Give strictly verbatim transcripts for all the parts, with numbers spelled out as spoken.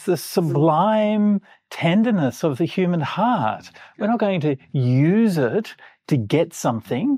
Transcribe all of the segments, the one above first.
the sublime tenderness of the human heart. We're not going to use it to get something.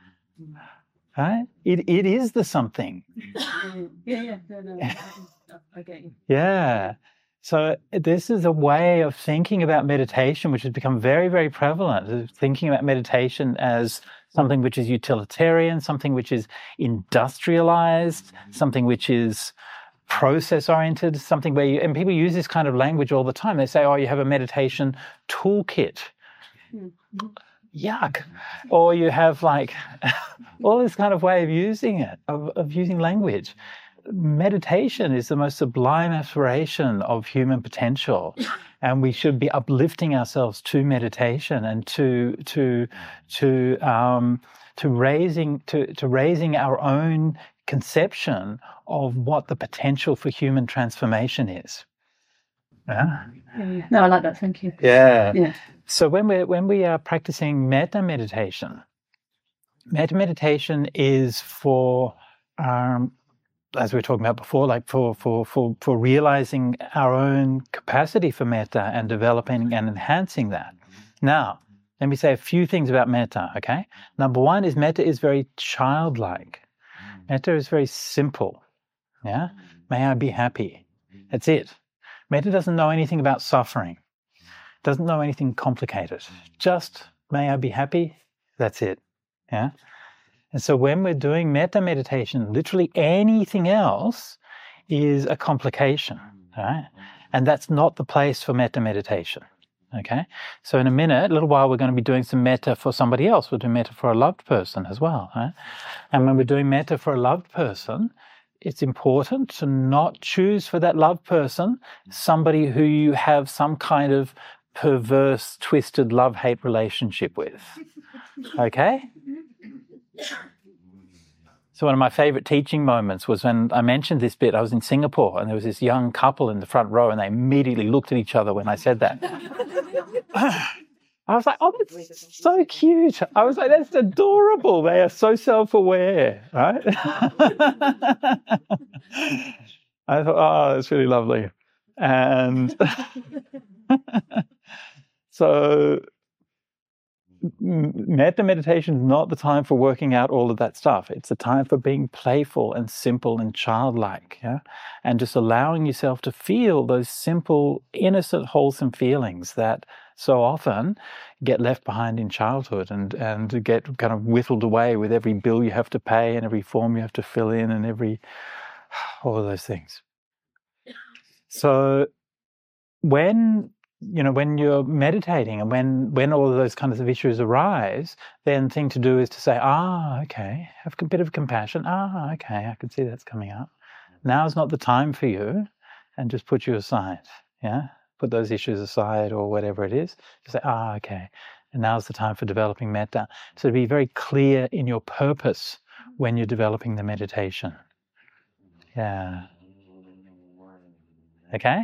Right? It it is the something. Yeah, yeah, no, no, I get you. Yeah. So this is a way of thinking about meditation which has become very, very prevalent, thinking about meditation as something which is utilitarian, something which is industrialized, something which is process-oriented, something where you, and people use this kind of language all the time. They say, oh, you have a meditation toolkit. Mm-hmm. Yuck. Or you have like all this kind of way of using it, of, of using language. Meditation is the most sublime aspiration of human potential, and we should be uplifting ourselves to meditation and to to to um, to raising to, to raising our own conception of what the potential for human transformation is. Yeah. Yeah, yeah. No, I like that. Thank you. Yeah. Yeah. So when we when we are practicing metta meditation, metta meditation is for um, as we were talking about before, like for, for, for, for realizing our own capacity for metta and developing and enhancing that. Now, let me say a few things about metta, okay? Number one is metta is very childlike. Metta is very simple, yeah? May I be happy. That's it. Metta doesn't know anything about suffering. Doesn't know anything complicated. Just, may I be happy. That's it, yeah? And so when we're doing metta meditation, literally anything else is a complication, right? And that's not the place for metta meditation, okay? So in a minute, a little while, we're going to be doing some metta for somebody else. We'll do metta for a loved person as well, right? And when we're doing metta for a loved person, it's important to not choose for that loved person somebody who you have some kind of perverse, twisted love-hate relationship with, okay? So one of my favorite teaching moments was when I mentioned this bit. I was in Singapore and there was this young couple in the front row and they immediately looked at each other when I said that. I was like, oh, that's so cute. I was like, that's adorable. They are so self-aware, right? I thought, oh, that's really lovely. And so metta meditation is not the time for working out all of that stuff. It's a time for being playful and simple and childlike, yeah? And just allowing yourself to feel those simple, innocent, wholesome feelings that so often get left behind in childhood and, and get kind of whittled away with every bill you have to pay and every form you have to fill in and every, all of those things. So when you know, when you're meditating and when, when all of those kinds of issues arise, then the thing to do is to say, ah, okay, have a bit of compassion. Ah, okay, I can see that's coming up. Now's not the time for you, and just put you aside, yeah? Put those issues aside or whatever it is. Just say, ah, okay, and now's the time for developing metta. So be very clear in your purpose when you're developing the meditation. Yeah. Okay?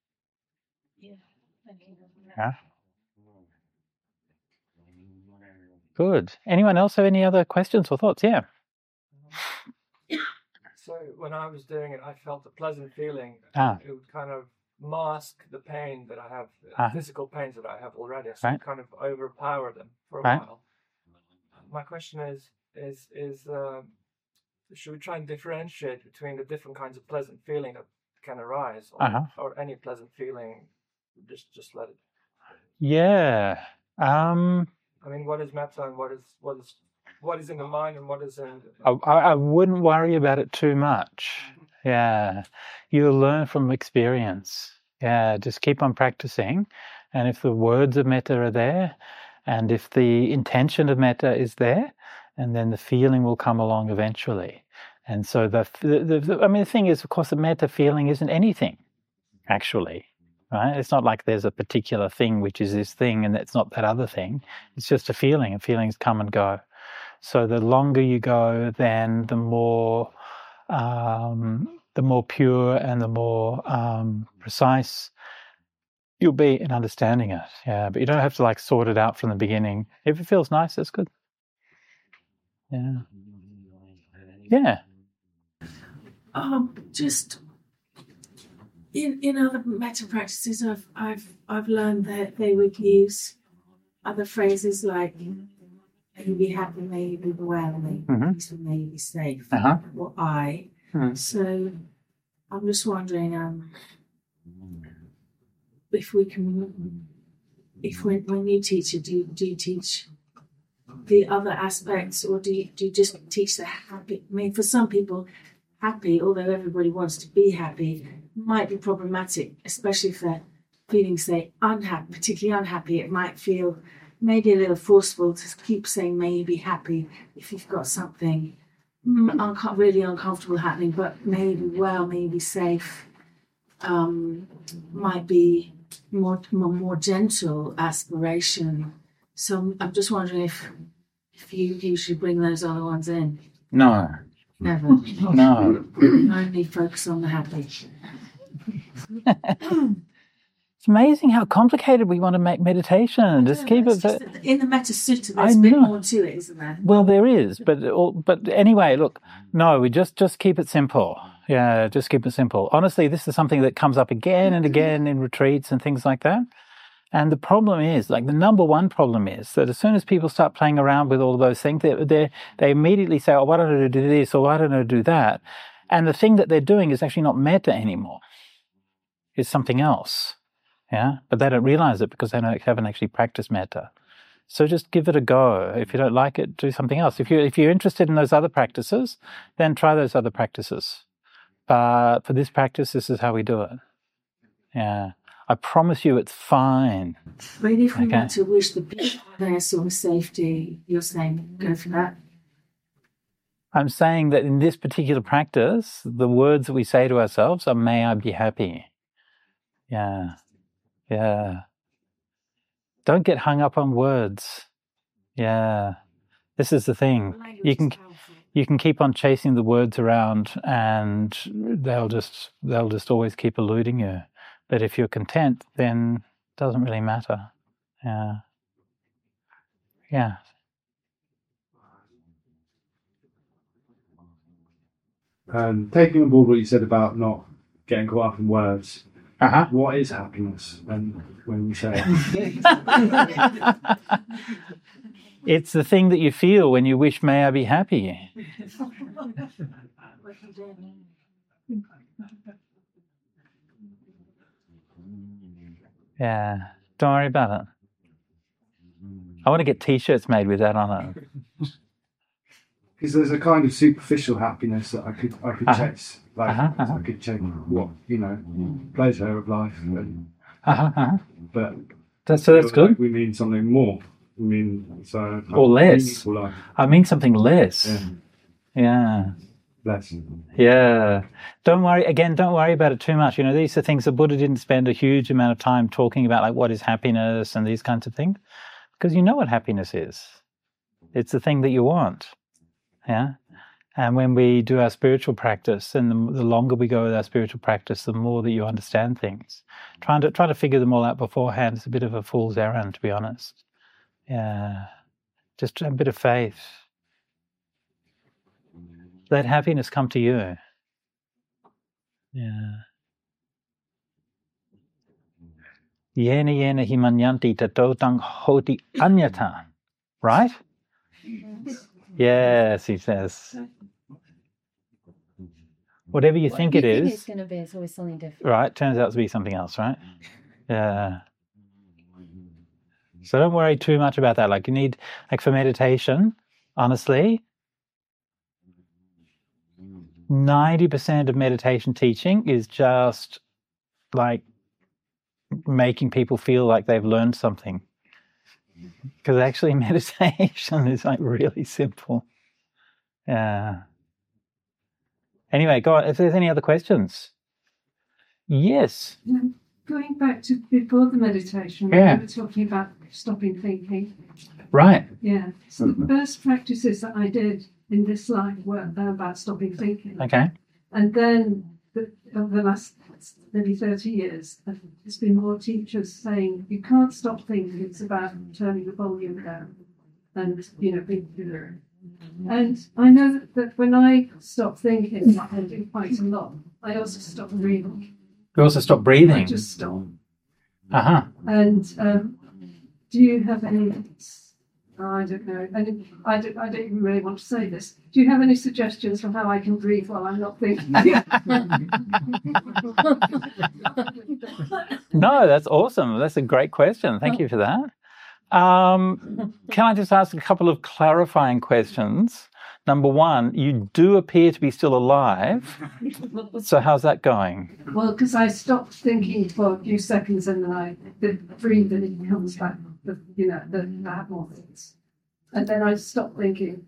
Yeah. Good. Anyone else have any other questions or thoughts? Yeah. So when I was doing it, I felt a pleasant feeling. Ah. It would kind of mask the pain that I have, Ah. physical pains that I have already. So Right. it kind of overpower them for a Right. while. My question is, is, is uh, should we try and differentiate between the different kinds of pleasant feeling that can arise, or, Uh-huh. or any pleasant feeling, just just let it? Yeah. Um, I mean, what is metta and what is what is what is in the mind and what is in? I, I wouldn't worry about it too much. Yeah. You'll learn from experience. Yeah. Just keep on practicing. And if the words of metta are there, and if the intention of metta is there, and then the feeling will come along eventually. And so the, the, the I mean, the thing is, of course, the metta feeling isn't anything, actually. Right? It's not like there's a particular thing which is this thing and it's not that other thing. It's just a feeling, and feelings come and go. So the longer you go, then the more um, the more pure and the more um, precise you'll be in understanding it. Yeah, but you don't have to like sort it out from the beginning. If it feels nice, that's good. Yeah. Yeah. Um, just in, in other metta practices, I've I've I've learned that they would use other phrases like "may you be happy, may you be well, may you be Mhm. peaceful, may you be safe," Uh-huh. or "I." Mhm. So I'm just wondering um, if we can, if when, when you teach it, do you, do you teach the other aspects, or do you, do you just teach the happy? I mean, for some people, happy, although everybody wants to be happy, might be problematic, especially if they're feeling, say, unhappy, particularly unhappy. It might feel maybe a little forceful to keep saying, "may you be happy," if you've got something mm, unco- really uncomfortable happening, but may you be well, may you be safe, um, might be more, more, more gentle aspiration. So I'm, I'm just wondering if if you usually bring those other ones in. No, Never. no. Only focus on the happy. It's amazing how complicated we want to make meditation. Just No, keep it's it. just that in the Metta Sutta, I there's a bit know. more to it, isn't there? Well, there is, but but anyway, look, no, we just just keep it simple. Yeah, just keep it simple. Honestly, this is something that comes up again and again in retreats and things like that. And the problem is, like the number one problem is that as soon as people start playing around with all of those things, they they they immediately say, "Oh, why don't I do this?" or "Why don't I do that?" And the thing that they're doing is actually not metta anymore. It's something else. Yeah, but they don't realize it because they don't, haven't actually practiced metta. So just give it a go. If you don't like it, do something else. If you if you're interested in those other practices, then try those other practices. But for this practice, this is how we do it. Yeah, I promise you, it's fine. But if we Okay. want to wish the people their sort of safety, you're saying go for that. I'm saying that in this particular practice, the words that we say to ourselves are, "May I be happy." Yeah, yeah. Don't get hung up on words. Yeah, this is the thing. Language You is can powerful. you can keep on chasing the words around, and they'll just they'll just always keep eluding you. But if you're content, then it doesn't really matter. Yeah, yeah. Um, taking on board what you said about not getting caught up in words, Uh huh. what is happiness when when you say it? It's the thing that you feel when you wish, "May I be happy." Yeah, don't worry about it. I want to get T-shirts made with that on it. Because there's a kind of superficial happiness that I could I could Uh-huh. chase, like Uh-huh, uh-huh. I could chase what you know, pleasure of life, and, Uh-huh, uh-huh. but That's, so that's feel like good. we mean something more. We mean so Or less. meaningful life. I mean something less. Yeah, Yeah. less. Yeah. Don't worry, again, don't worry about it too much. You know, these are things that Buddha didn't spend a huge amount of time talking about, like what is happiness and these kinds of things, because you know what happiness is. It's the thing that you want. Yeah. And when we do our spiritual practice, and the, the longer we go with our spiritual practice, the more that you understand things. Trying to try to figure them all out beforehand is a bit of a fool's errand, to be honest. Yeah. Just a bit of faith. Let happiness come to you. Yeah. Yena yena himanyanti tato tang hoti anyata. Right? Yes, he says. Whatever you think it you think is, it's going to be, it's always something different. right, turns out to be something else, right? Yeah. So don't worry too much about that. Like you need, like for meditation, honestly, ninety percent of meditation teaching is just like making people feel like they've learned something. Because actually meditation is like really simple. Yeah. Anyway, go on. If there's any other questions. Yes. Um, Going back to before the meditation, Yeah. we were talking about stopping thinking. Right. Yeah. So the first practices that I did in this life were about stopping thinking. Okay. And then the, over the last maybe thirty years, there's been more teachers saying you can't stop thinking, it's about turning the volume down and, you know, being clearer. And I know that, that when I stop thinking, I do quite a lot, I also stop breathing. You also stop I breathing. just stop. Uh-huh. And um, do you have any? I don't know. I don't, I don't. I don't even really want to say this. Do you have any suggestions for how I can breathe while I'm not thinking? No, that's awesome. That's a great question. Thank you for that. Um, can I just ask a couple of clarifying questions? Number one, you do appear to be still alive. So how's that going? Well, because I stopped thinking for a few seconds and then I breathe and it comes back. The, you know, the, I have more things, and then I stop thinking,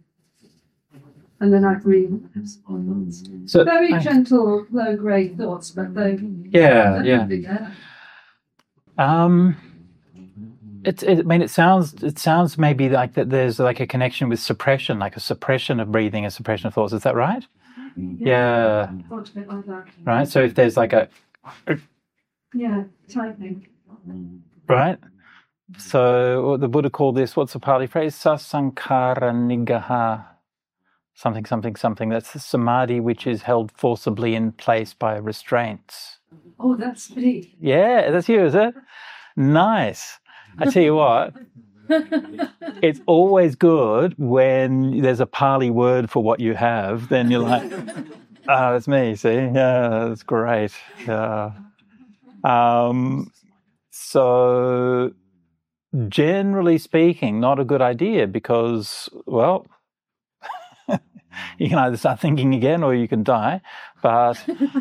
and then I breathe. So, Very I- gentle, low-grade thoughts, but they Yeah, yeah. yeah. Um, it's. It, I mean, it sounds. It sounds maybe like that. There's like a connection with suppression, like a suppression of breathing, a suppression of thoughts. Is that right? Yeah. Thought a bit like that. Right. So if there's like a Yeah, tightening. right. So the Buddha called this. What's the Pali phrase? Sasankara nigaha. Something, something, something. That's the samadhi which is held forcibly in place by restraints. Oh, that's me. Yeah, that's you, is it? Nice. I tell you what, it's always good when there's a Pali word for what you have. Then you're like, ah, that's me, see? Yeah, that's great. Yeah. Um, so, generally speaking, not a good idea because, well, you can either start thinking again or you can die. But,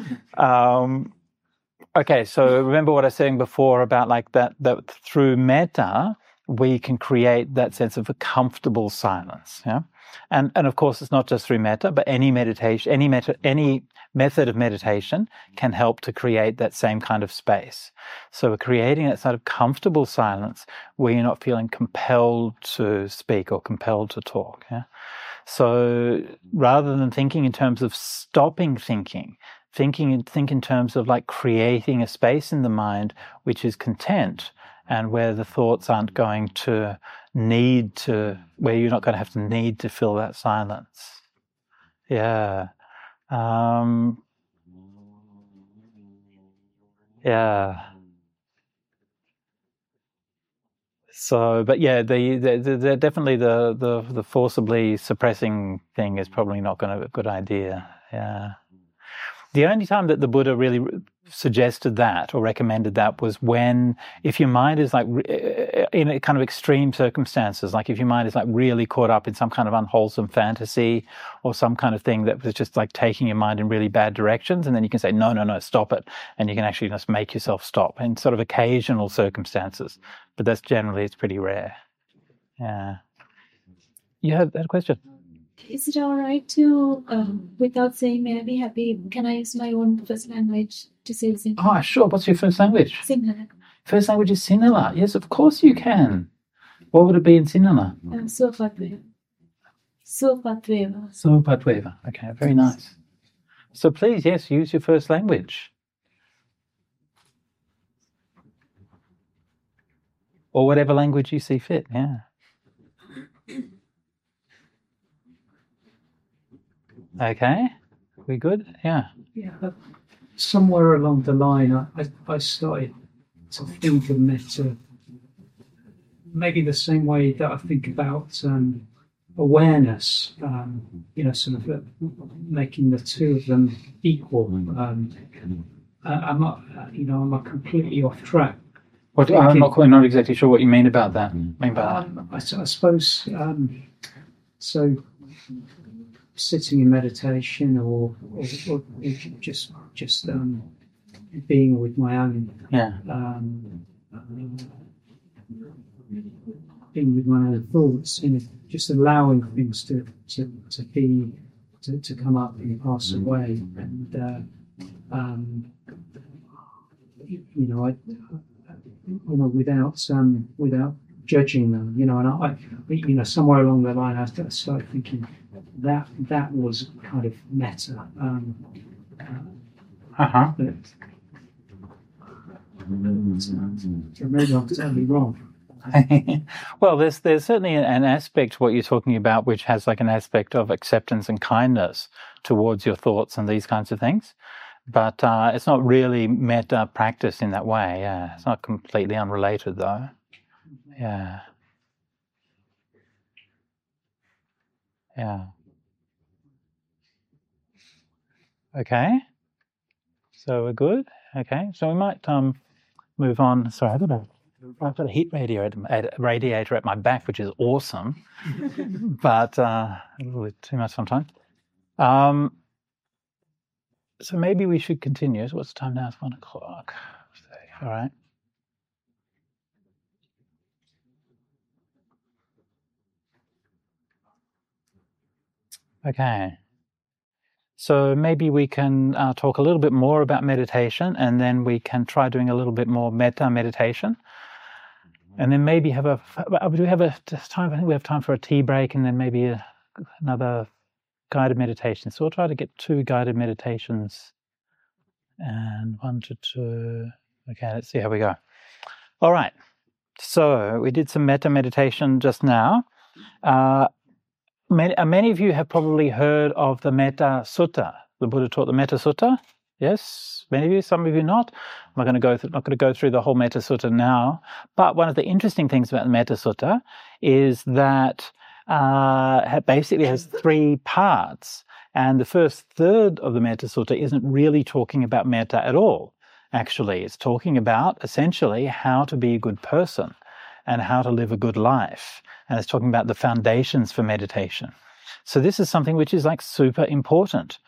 um, okay, so remember what I was saying before about like that, that through metta, we can create that sense of a comfortable silence. Yeah. And, and of course, it's not just through metta, but any meditation, any meta, any method of meditation can help to create that same kind of space. So we're creating that sort of comfortable silence where you're not feeling compelled to speak or compelled to talk. Yeah. So rather than thinking in terms of stopping thinking, thinking think in terms of like creating a space in the mind which is content and where the thoughts aren't going to need to, where you're not going to have to need to fill that silence. Yeah. Um, yeah. So, but yeah, the, the, the definitely the, the, the forcibly suppressing thing is probably not going to be a good idea. Yeah. The only time that the Buddha really suggested that or recommended that was when, if your mind is like in a kind of extreme circumstances, like if your mind is like really caught up in some kind of unwholesome fantasy or some kind of thing that was just like taking your mind in really bad directions, and then you can say, no, no, no, stop it. And you can actually just make yourself stop in sort of occasional circumstances. But that's generally, it's pretty rare. Yeah. You had that question? Is it all right to, um, without saying may I be happy, can I use my own first language to say the same? Oh, sure. What's your first language? Sinhala. First language is Sinhala. Yes, of course you can. What would it be in Sinhala? Um, Suapatveva. Suapatveva. Suapatveva. Okay, very nice. So please, yes, use your first language. Or whatever language you see fit, yeah. Okay, we good? Yeah. Yeah, but somewhere along the line, I, I, I started to think of metta maybe the same way that I think about um, awareness, um, you know, sort of uh, making the two of them equal. Um, uh, I'm not, uh, you know, I'm not completely off track. What, I'm not quite not exactly sure what you mean about that. Mean by that. Um, I, I suppose, um, so sitting in meditation or, or, or just just um, being with my own, Yeah. um, being with my own thoughts, you know, just allowing things to to, to be to, to come up and pass away, and uh, um, you know, I, you know, without um, without judging them, you know, and I, you know, somewhere along the line, I started thinking that that was kind of metta. Um, uh, Uh-huh. but, so maybe I'm totally wrong. Well, there's there's certainly an aspect what you're talking about, which has like an aspect of acceptance and kindness towards your thoughts and these kinds of things. But uh, it's not really metta practice in that way. Yeah, it's not completely unrelated though. Yeah. Yeah. Okay. So we're good. Okay. So we might um move on. Sorry, I've got a I've got a heat radiator at, radiator at my back, which is awesome, but uh, a little bit too much sometimes. Um. So maybe we should continue. So what's the time now? It's one o'clock. All right. Okay. So maybe we can uh, talk a little bit more about meditation, and then we can try doing a little bit more metta meditation. And then maybe have a, do we have a time? I think we have time for a tea break, and then maybe a, another guided meditation. So we'll try to get two guided meditations, and one to two. Okay, let's see how we go. All right. So we did some metta meditation just now. Uh, many, uh, many of you have probably heard of the Metta Sutta. The Buddha taught the Metta Sutta. Yes, many of you, some of you not. I'm not going to go th- not going to go through the whole Metta Sutta now. But one of the interesting things about the Metta Sutta is that uh, it basically has three parts. And the first third of the Metta Sutta isn't really talking about metta at all. Actually, it's talking about essentially how to be a good person and how to live a good life. And it's talking about the foundations for meditation. So this is something which is like super important.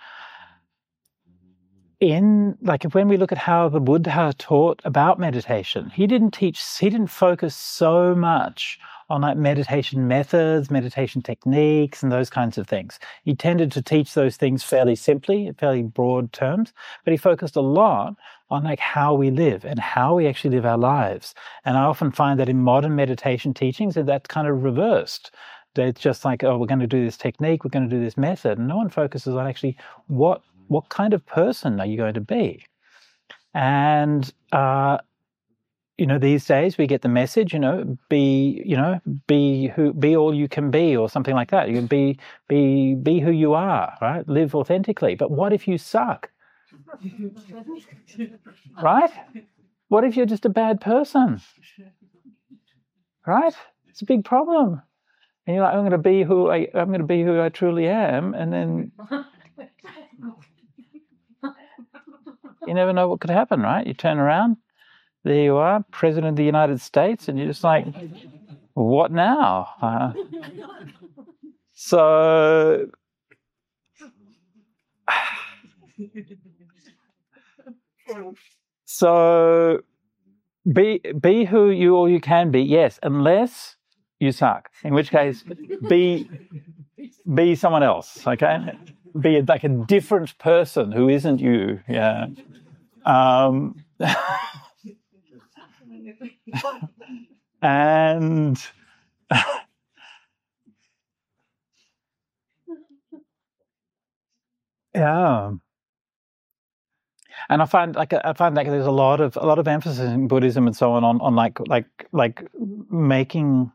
In like when we look at how the Buddha taught about meditation, he didn't teach, he didn't focus so much on like meditation methods, meditation techniques, and those kinds of things. He tended to teach those things fairly simply, in fairly broad terms, but he focused a lot on like how we live and how we actually live our lives. And I often find that in modern meditation teachings that that's kind of reversed. It's just like, oh, we're going to do this technique, we're going to do this method, and no one focuses on actually what what kind of person are you going to be. And uh, you know, these days we get the message, you know, be, you know, be who, be all you can be, or something like that. You can be, be, be who you are, right? Live authentically. But what if you suck? Right? What if you're just a bad person? Right? It's a big problem. And you're like, I'm going to be who I, I'm going to be who I truly am, and then you never know what could happen, right? You turn around, there you are, President of the United States, and you're just like, what now? Uh, so, so be be who you or you can be, yes, unless you suck. In which case, be be someone else. Okay, be like a different person who isn't you. Yeah. Um, and yeah, and I find like I find like there's a lot of a lot of emphasis in Buddhism and so on on, on like like like making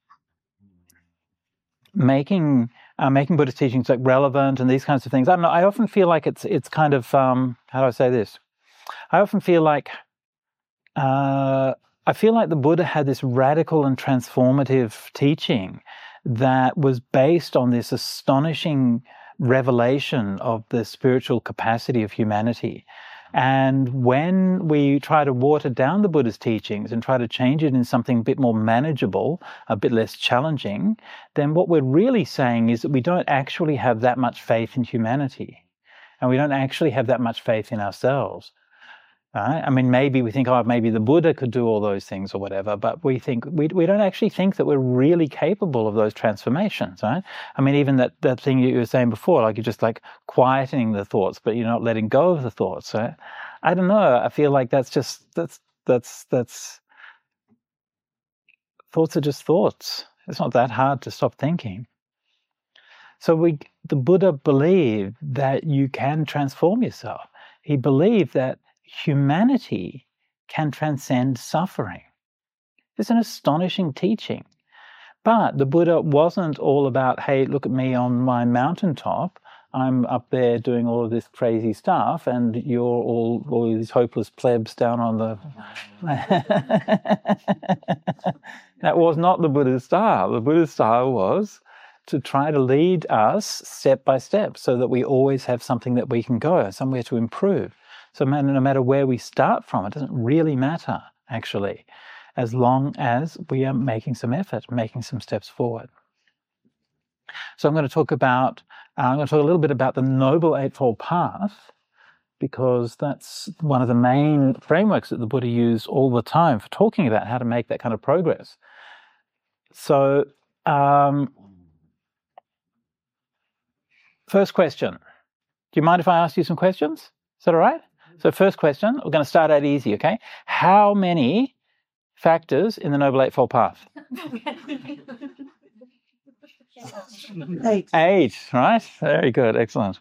making uh, making Buddhist teachings like relevant and these kinds of things. I don't know. I often feel like it's it's kind of um, how do I say this? I often feel like uh, I feel like the Buddha had this radical and transformative teaching that was based on this astonishing revelation of the spiritual capacity of humanity. And when we try to water down the Buddha's teachings and try to change it in something a bit more manageable, a bit less challenging, then what we're really saying is that we don't actually have that much faith in humanity. And we don't actually have that much faith in ourselves. Right? I mean, maybe we think, oh, maybe the Buddha could do all those things or whatever, but we think we we don't actually think that we're really capable of those transformations, right? I mean, even that, that thing you were saying before, like you're just like quietening the thoughts, but you're not letting go of the thoughts, right? I don't know. I feel like that's just that's that's that's thoughts are just thoughts. It's not that hard to stop thinking. So we, the Buddha believed that you can transform yourself. He believed that humanity can transcend suffering. It's an astonishing teaching. But the Buddha wasn't all about, hey, look at me on my mountaintop. I'm up there doing all of this crazy stuff, and you're all all these hopeless plebs down on the. That was not the Buddha's style. The Buddha's style was to try to lead us step by step, so that we always have something that we can go, somewhere to improve. So no matter where we start from, it doesn't really matter, actually, as long as we are making some effort, making some steps forward. So I'm going to talk about, uh, I'm going to talk a little bit about the Noble Eightfold Path, because that's one of the main frameworks that the Buddha used all the time for talking about how to make that kind of progress. So, um, first question. Do you mind if I ask you some questions? Is that all right? So first question, we're going to start out easy, okay? How many factors in the Noble Eightfold Path? Eight. Eight, right? Very good, excellent.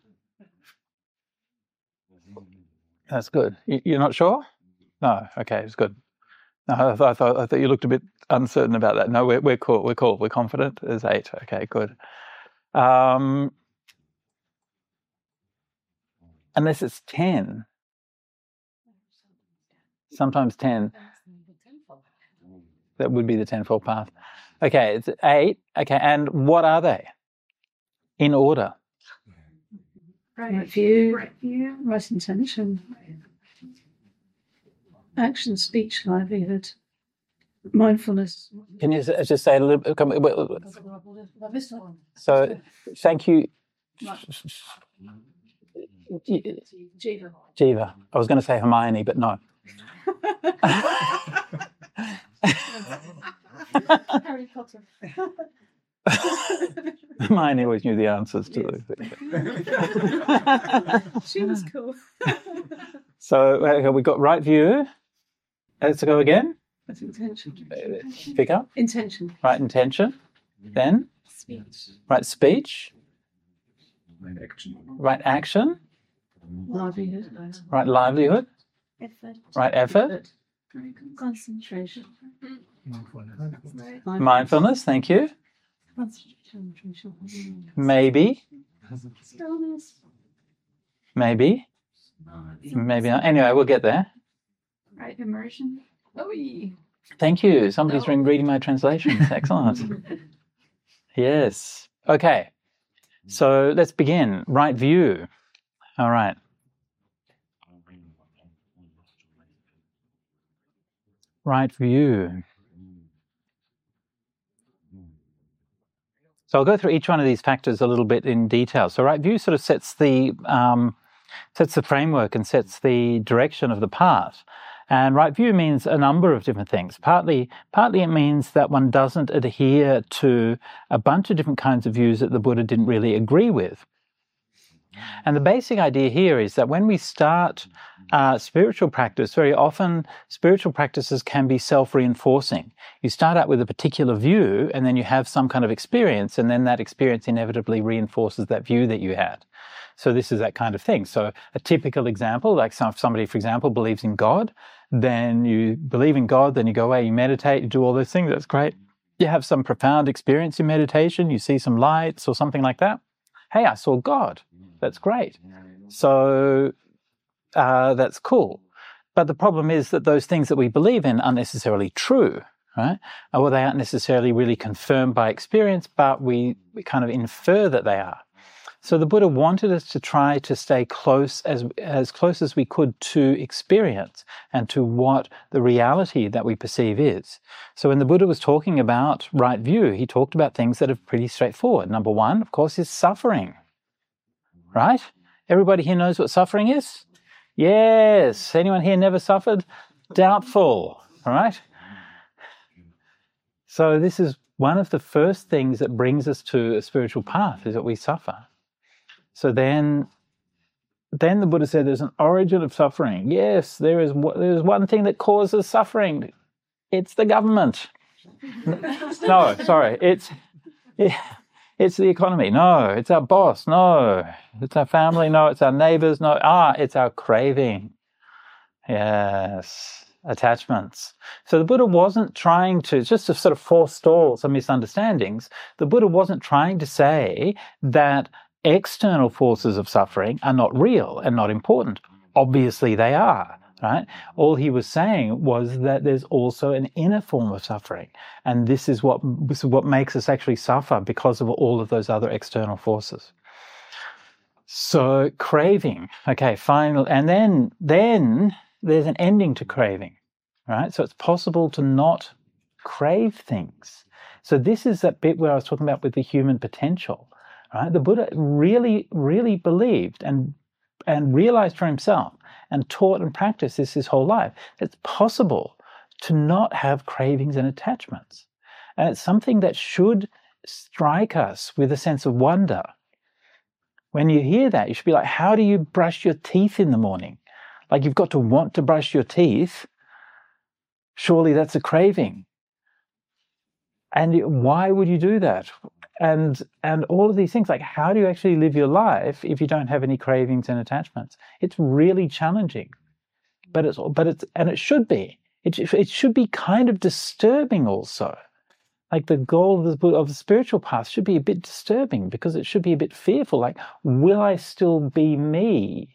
That's good. You're not sure? No, okay, it's good. No, I thought, I thought, I thought you looked a bit uncertain about that. No, we're, we're cool, we're cool, we're confident. There's eight, okay, good. Um, unless it's ten. Sometimes ten. That would be the tenfold path. Okay, it's eight. Okay, and what are they? In order. Right view, right view, right intention, action, speech, livelihood, mindfulness. Can you just say a little bit? Come, so, thank you. Jiva. Jiva. I was going to say Hermione, but no. Harry Potter. Hermione always knew the answers to those things. She was cool. So okay, we've got right view. Let's go again. That's intention. Pick up. Intention. Right intention. Then Speech. right speech. Right action. Right action. Livelihood. Right livelihood. Effort. Right effort. Concentration. Mindfulness. Thank you. Concentration. Maybe. Stillness. Maybe. Maybe not. Anyway, we'll get there. Right immersion. Oh, Thank you. Somebody's been reading my translations. Excellent. Yes. Okay. So let's begin. Right view. All right. Right view. So I'll go through each one of these factors a little bit in detail. So right view sort of sets the um, sets the framework and sets the direction of the path. And right view means a number of different things. Partly, partly it means that one doesn't adhere to a bunch of different kinds of views that the Buddha didn't really agree with. And the basic idea here is that when we start uh, spiritual practice, very often spiritual practices can be self-reinforcing. You start out with a particular view and then you have some kind of experience, and then that experience inevitably reinforces that view that you had. So this is that kind of thing. So a typical example, like some, somebody, for example, believes in God, then you believe in God, then you go away, you meditate, you do all those things, that's great. You have some profound experience in meditation, you see some lights or something like that. Hey, I saw God. That's great. So uh, that's cool. But the problem is that those things that we believe in aren't necessarily true, right? Or they aren't necessarily really confirmed by experience, but we, we kind of infer that they are. So the Buddha wanted us to try to stay close, as as close as we could to experience and to what the reality that we perceive is. So when the Buddha was talking about right view, he talked about things that are pretty straightforward. Number one, of course, is suffering. Right? Everybody here knows what suffering is? Yes. Anyone here never suffered? Doubtful. All right? So this is one of the first things that brings us to a spiritual path, is that we suffer. So then, then the Buddha said there's an origin of suffering. Yes, there is, there is one thing that causes suffering. It's the government. No, sorry. It's... It, It's the economy. No, it's our boss. No, it's our family. No, it's our neighbors. No, ah, it's our craving. Yes, attachments. So the Buddha wasn't trying to, just to sort of forestall some misunderstandings, the Buddha wasn't trying to say that external forces of suffering are not real and not important. Obviously they are, right? All he was saying was that there's also an inner form of suffering. And this is what, this is what makes us actually suffer because of all of those other external forces. So craving, okay, final, and then, then there's an ending to craving, right? So it's possible to not crave things. So this is that bit where I was talking about with the human potential, right? The Buddha really, really believed and and realized for himself and taught and practiced this his whole life. It's possible to not have cravings and attachments. And it's something that should strike us with a sense of wonder. When you hear that, you should be like, how do you brush your teeth in the morning? Like, you've got to want to brush your teeth. Surely that's a craving. And why would you do that? And and all of these things, like, how do you actually live your life if you don't have any cravings and attachments? It's really challenging, but it's but it's and it should be. It it should be kind of disturbing also. Like, the goal of the of the spiritual path should be a bit disturbing, because it should be a bit fearful. Like, will I still be me?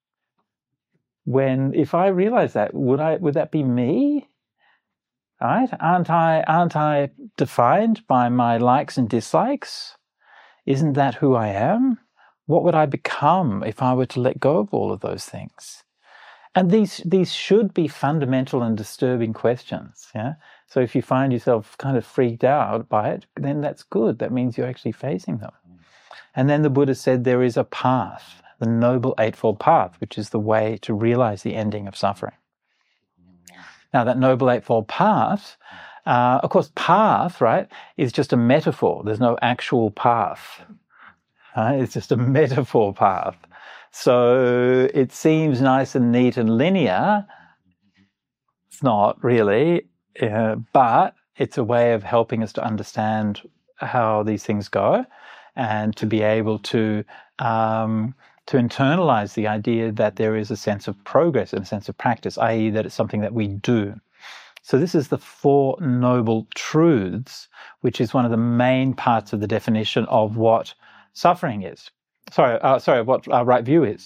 When if I realize that, would I would that be me? Right? Aren't I, aren't I defined by my likes and dislikes? Isn't that who I am? What would I become if I were to let go of all of those things? And these these should be fundamental and disturbing questions. Yeah. So if you find yourself kind of freaked out by it, then that's good. That means you're actually facing them. And then the Buddha said there is a path, the Noble Eightfold Path, which is the way to realize the ending of suffering. Now, that Noble Eightfold Path, uh, of course, path, right, is just a metaphor. There's no actual path. Right? It's just a metaphor path. So it seems nice and neat and linear. It's not really, uh, but it's a way of helping us to understand how these things go, and to be able to um, to internalize the idea that there is a sense of progress and a sense of practice, that is that it's something that we do. So this is the Four Noble Truths, which is one of the main parts of the definition of what suffering is. Sorry, uh, sorry, what uh, right view is.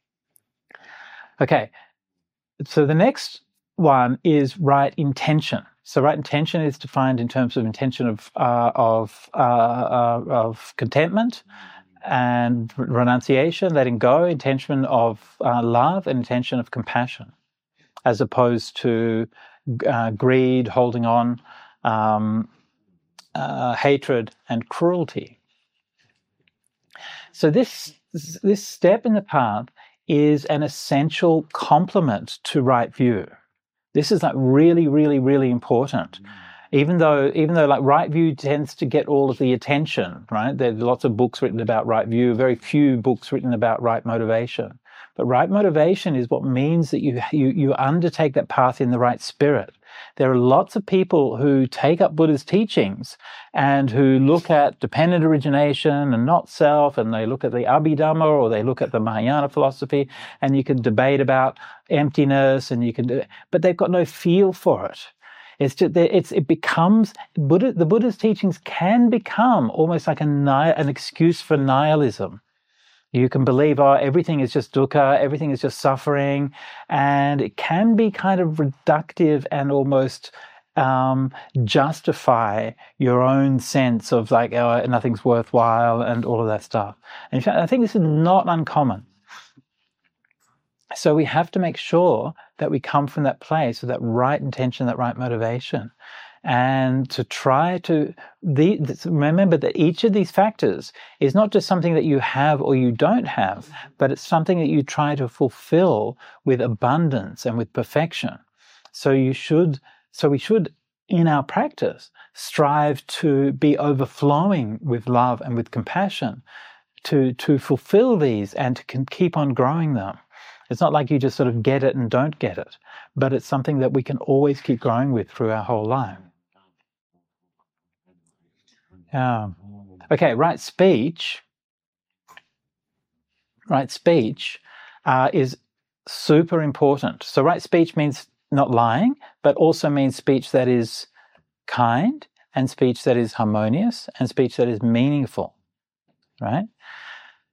Okay, so the next one is right intention. So right intention is defined in terms of intention of uh, of uh, uh, of contentment and renunciation, letting go, intention of uh, love, and intention of compassion, as opposed to uh, greed, holding on, um, uh, hatred, and cruelty. So this this step in the path is an essential complement to right view. This is like really, really, really important. Even though, even though like right view tends to get all of the attention, right? There's lots of books written about right view, very few books written about right motivation. But right motivation is what means that you, you, you undertake that path in the right spirit. There are lots of people who take up Buddha's teachings and who look at dependent origination and not self, and they look at the Abhidhamma, or they look at the Mahayana philosophy, and you can debate about emptiness, and you can do it, but they've got no feel for it. It's just, it's, it becomes, Buddha, the Buddha's teachings can become almost like a, an excuse for nihilism. You can believe, oh, everything is just dukkha, everything is just suffering, and it can be kind of reductive and almost um, justify your own sense of like, oh, nothing's worthwhile and all of that stuff. And in fact, I think this is not uncommon. So we have to make sure that we come from that place of that right intention, that right motivation, and to try to the, remember that each of these factors is not just something that you have or you don't have, but it's something that you try to fulfill with abundance and with perfection. So you should, so we should, in our practice, strive to be overflowing with love and with compassion, to to fulfill these and to can keep on growing them. It's not like you just sort of get it and don't get it, but it's something that we can always keep growing with through our whole life. Um, okay, right speech. Right speech uh, is super important. So right speech means not lying, but also means speech that is kind, and speech that is harmonious, and speech that is meaningful, right?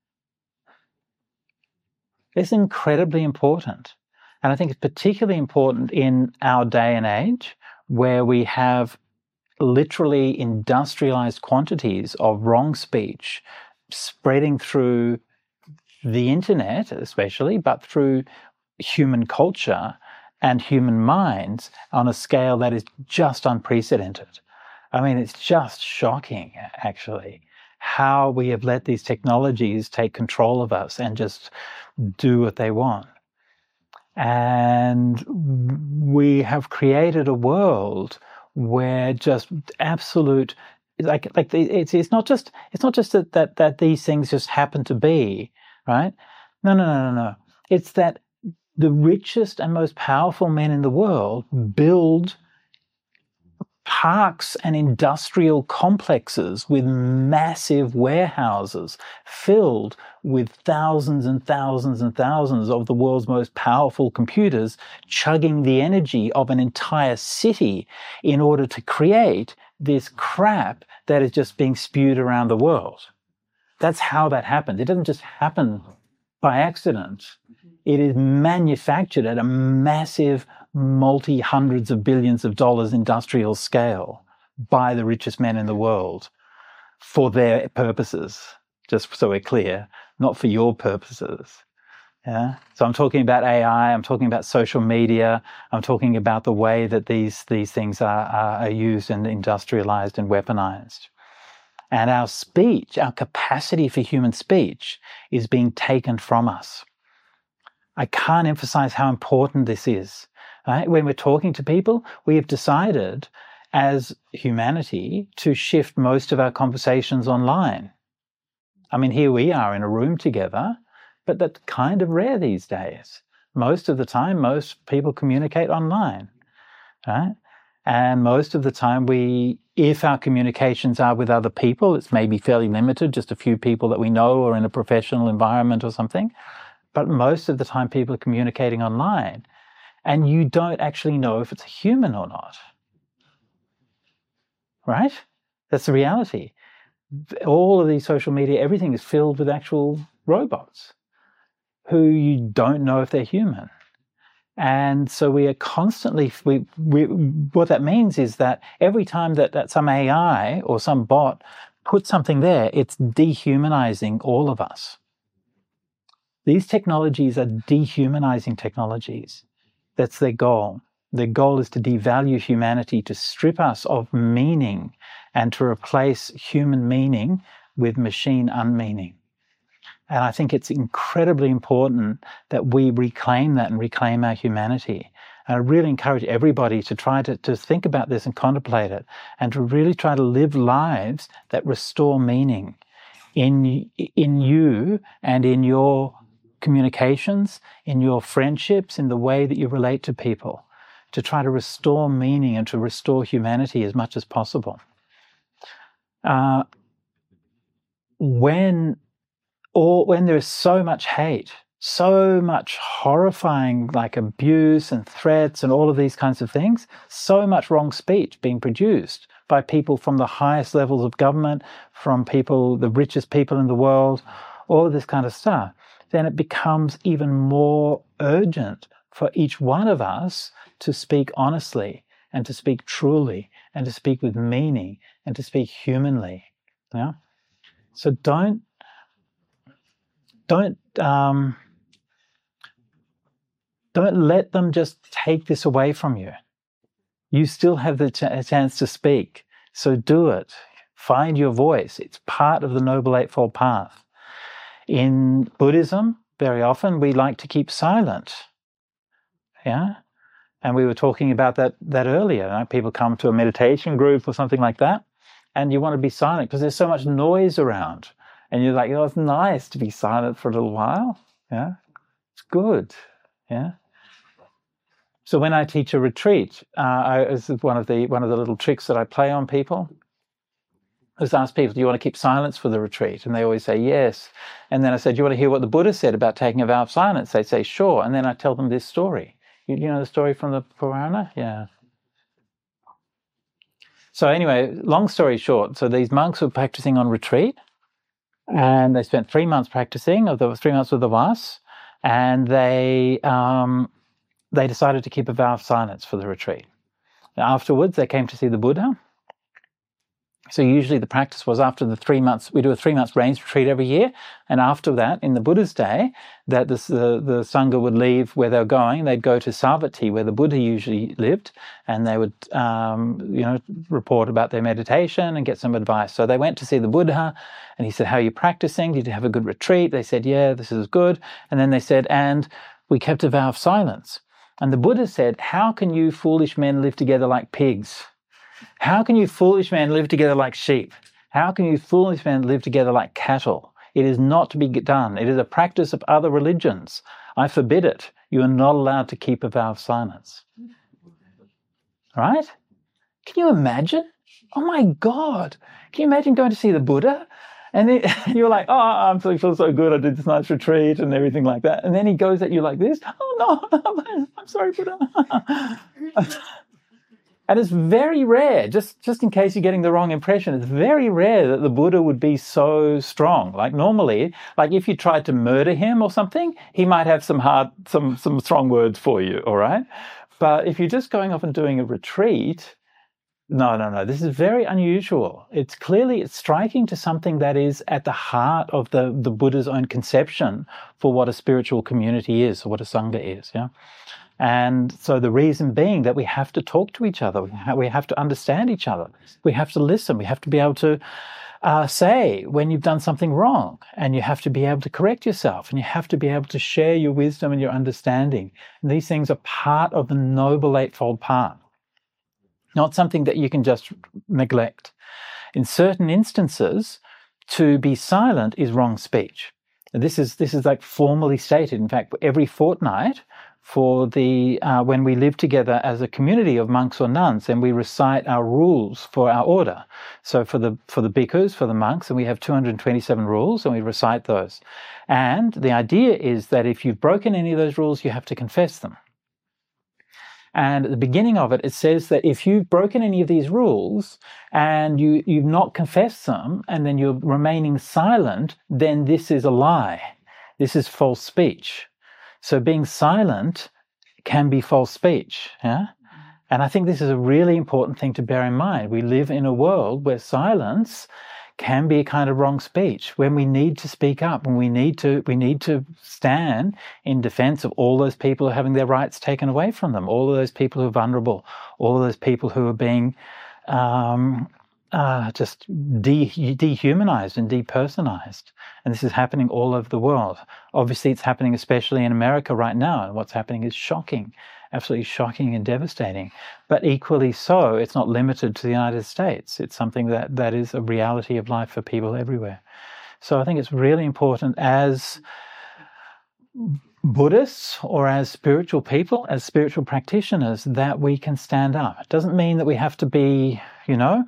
It's incredibly important. And I think it's particularly important in our day and age where we have literally industrialized quantities of wrong speech spreading through the internet, especially, but through human culture and human minds on a scale that is just unprecedented. I mean, it's just shocking, actually, how we have let these technologies take control of us and just do what they want. And we have created a world where just absolute, like, like it's it's not just it's not just that that that these things just happen to be, right? No, no, no, no, no. It's that the richest and most powerful men in the world build parks and industrial complexes with massive warehouses filled with thousands and thousands and thousands of the world's most powerful computers chugging the energy of an entire city in order to create this crap that is just being spewed around the world. That's how that happens. It doesn't just happen by accident. It is manufactured at a massive multi-hundreds of billions of dollars industrial scale by the richest men in the world for their purposes, just so we're clear, not for your purposes. Yeah. So I'm talking about A I, I'm talking about social media, I'm talking about the way that these, these things are, are, are used and industrialized and weaponized. And our speech, our capacity for human speech is being taken from us. I can't emphasize how important this is. Right? When we're talking to people, we have decided as humanity to shift most of our conversations online. I mean, here we are in a room together, but that's kind of rare these days. Most of the time, most people communicate online. Right? And most of the time, we, if our communications are with other people, it's maybe fairly limited, just a few people that we know or in a professional environment or something. But most of the time, people are communicating online. And you don't actually know if it's a human or not. Right? That's the reality. All of these social media, everything is filled with actual robots who you don't know if they're human. And so we are constantly, we, we, what that means is that every time that, that some A I or some bot puts something there, it's dehumanizing all of us. These technologies are dehumanizing technologies. That's their goal. Their goal is to devalue humanity, to strip us of meaning and to replace human meaning with machine unmeaning. And I think it's incredibly important that we reclaim that and reclaim our humanity. And I really encourage everybody to try to, to think about this and contemplate it and to really try to live lives that restore meaning in, in you and in your communications, in your friendships, in the way that you relate to people, to try to restore meaning and to restore humanity as much as possible. Uh, when, or when there is so much hate, so much horrifying like abuse and threats and all of these kinds of things, so much wrong speech being produced by people from the highest levels of government, from people, the richest people in the world, all of this kind of stuff, then it becomes even more urgent for each one of us to speak honestly and to speak truly and to speak with meaning and to speak humanly. Yeah? So don't, don't, um, don't let them just take this away from you. You still have the ch- chance to speak. So do it. Find your voice. It's part of the Noble Eightfold Path. In Buddhism, very often we like to keep silent. Yeah? And we were talking about that, that earlier. Right? People come to a meditation group or something like that, and you want to be silent because there's so much noise around. And you're like, oh, it's nice to be silent for a little while. Yeah? It's good. Yeah? So when I teach a retreat, uh, I, this is one of the one of the little tricks that I play on people. I just ask people, do you want to keep silence for the retreat? And they always say yes. And then I said, do you want to hear what the Buddha said about taking a vow of silence? They say, sure. And then I tell them this story. You, you know the story from the Purana? Yeah. So anyway, long story short, so these monks were practicing on retreat, and they spent three months practicing, of the three months with the Vas, and they um, they decided to keep a vow of silence for the retreat. Afterwards, they came to see the Buddha. So usually the practice was after the three months, we do a three months rains retreat every year. And after that, in the Buddha's day, that this, the, the Sangha would leave where they were going. They'd go to Savatthi, where the Buddha usually lived, and they would, um, you know, report about their meditation and get some advice. So they went to see the Buddha, and he said, how are you practicing? Did you have a good retreat? They said, yeah, this is good. And then they said, and we kept a vow of silence. And the Buddha said, how can you foolish men live together like pigs? How can you foolish men live together like sheep? How can you foolish men live together like cattle? It is not to be done. It is a practice of other religions. I forbid it. You are not allowed to keep a vow of silence. Right? Can you imagine? Oh my God. Can you imagine going to see the Buddha? And then you're like, oh, I'm feeling feel so good. I did this nice retreat and everything like that. And then he goes at you like this. Oh no, I'm sorry, Buddha. And it's very rare, just, just in case you're getting the wrong impression, it's very rare that the Buddha would be so strong. Like normally, like if you tried to murder him or something, he might have some hard, some, some strong words for you, all right? But if you're just going off and doing a retreat, no, no, no, this is very unusual. It's clearly, it's striking to something that is at the heart of the, the Buddha's own conception for what a spiritual community is, or what a Sangha is, yeah? And so the reason being that we have to talk to each other, we, ha- we have to understand each other, we have to listen, we have to be able to uh, say when you've done something wrong, and you have to be able to correct yourself, and you have to be able to share your wisdom and your understanding. And these things are part of the Noble Eightfold Path, not something that you can just neglect. In certain instances, to be silent is wrong speech. And this is this is like formally stated. In fact, every fortnight, for the uh, when we live together as a community of monks or nuns, then we recite our rules for our order. So for the for the bhikkhus, for the monks, and we have two hundred twenty-seven rules, and we recite those. And the idea is that if you've broken any of those rules, you have to confess them. And at the beginning of it, it says that if you've broken any of these rules and you, you've not confessed them, and then you're remaining silent, then this is a lie. This is false speech. So being silent can be false speech, yeah? And I think this is a really important thing to bear in mind. We live in a world where silence can be a kind of wrong speech, when we need to speak up, when we need to we need to stand in defense of all those people who are having their rights taken away from them, all of those people who are vulnerable, all of those people who are being um, uh, just de- dehumanized and depersonalized. And this is happening all over the world. Obviously, it's happening especially in America right now, and what's happening is shocking, absolutely shocking and devastating. But equally so, it's not limited to the United States. It's something that, that is a reality of life for people everywhere. So I think it's really important as Buddhists or as spiritual people, as spiritual practitioners, that we can stand up. It doesn't mean that we have to be, you know,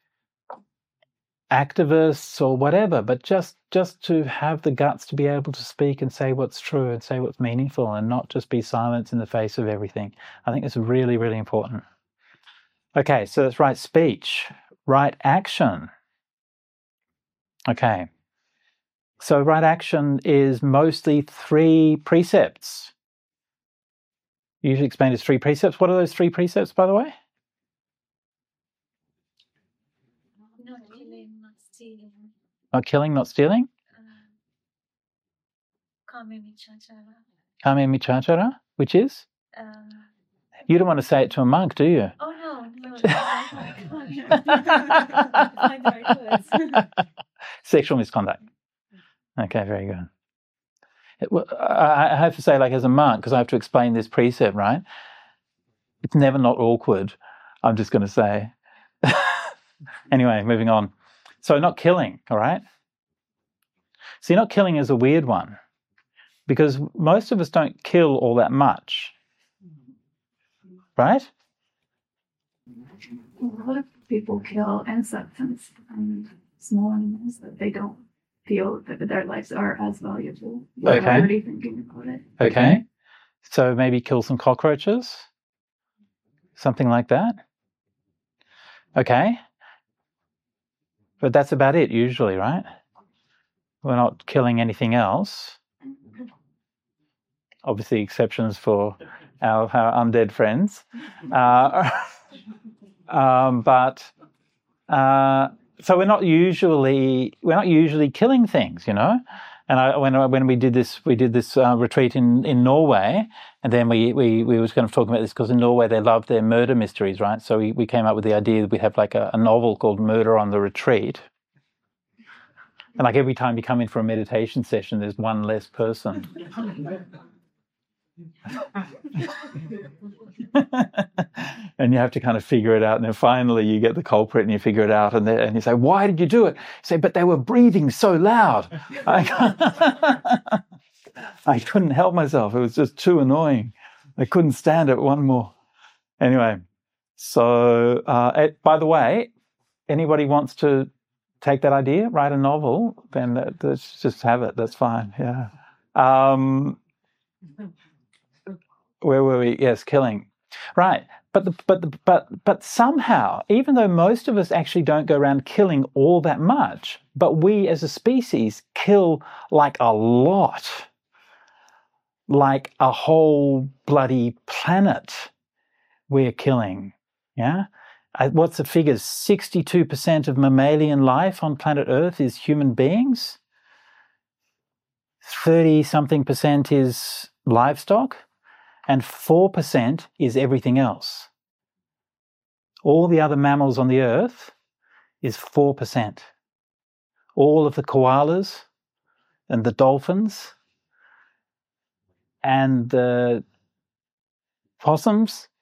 activists or whatever, but just just to have the guts to be able to speak and say what's true and say what's meaningful, and not just be silent in the face of everything. I think it's really, really important. Okay, so that's right speech, right action. Okay, so right action is mostly three precepts. Usually explained as three precepts. What are those three precepts, by the way? Not killing, not stealing. Kame Michachara. Kame Michachara, which is? Uh, You don't want to say it to a monk, do you? oh no, no, no. Find the right words. Sexual misconduct. Okay, very good. It, well, I, I have to say, like as a monk, because I have to explain this precept, right? It's never not awkward, I'm just going to say. Anyway, moving on. So not killing, all right? See, not killing is a weird one, because most of us don't kill all that much, right? A lot of people kill insects and small animals that they don't feel that their lives are as valuable. They're Okay. already thinking about it. Okay. So maybe kill some cockroaches, something like that. Okay. But that's about it usually, right? We're not killing anything else. obviously exceptions for our, our undead friends. Uh, um, but uh, so we're not usually we're not usually killing things, you know. And I, when when we did this, we did this uh, retreat in, in Norway, and then we we we was kind of talking about this because in Norway they love their murder mysteries, right? So we, we came up with the idea that we have like a, a novel called Murder on the Retreat, and like every time you come in for a meditation session, there's one less person. And you have to kind of figure it out, and then finally you get the culprit and you figure it out, and, and you say, why did you do it? You say, but they were breathing so loud. I, I couldn't help myself. It was just too annoying. I couldn't stand it one more. Anyway, so uh, it, by the way, anybody wants to take that idea, write a novel, then that, let's just have it. That's fine. Yeah. Um, where were we? Yes, killing. Right. But the, but the, but but somehow, even though most of us actually don't go around killing all that much, but we as a species kill like a lot, like a whole bloody planet we're killing. Yeah. What's the figures? sixty-two percent of mammalian life on planet Earth is human beings. thirty something percent is livestock. And four percent is everything else. All the other mammals on the earth is four percent. All of the koalas and the dolphins and the possums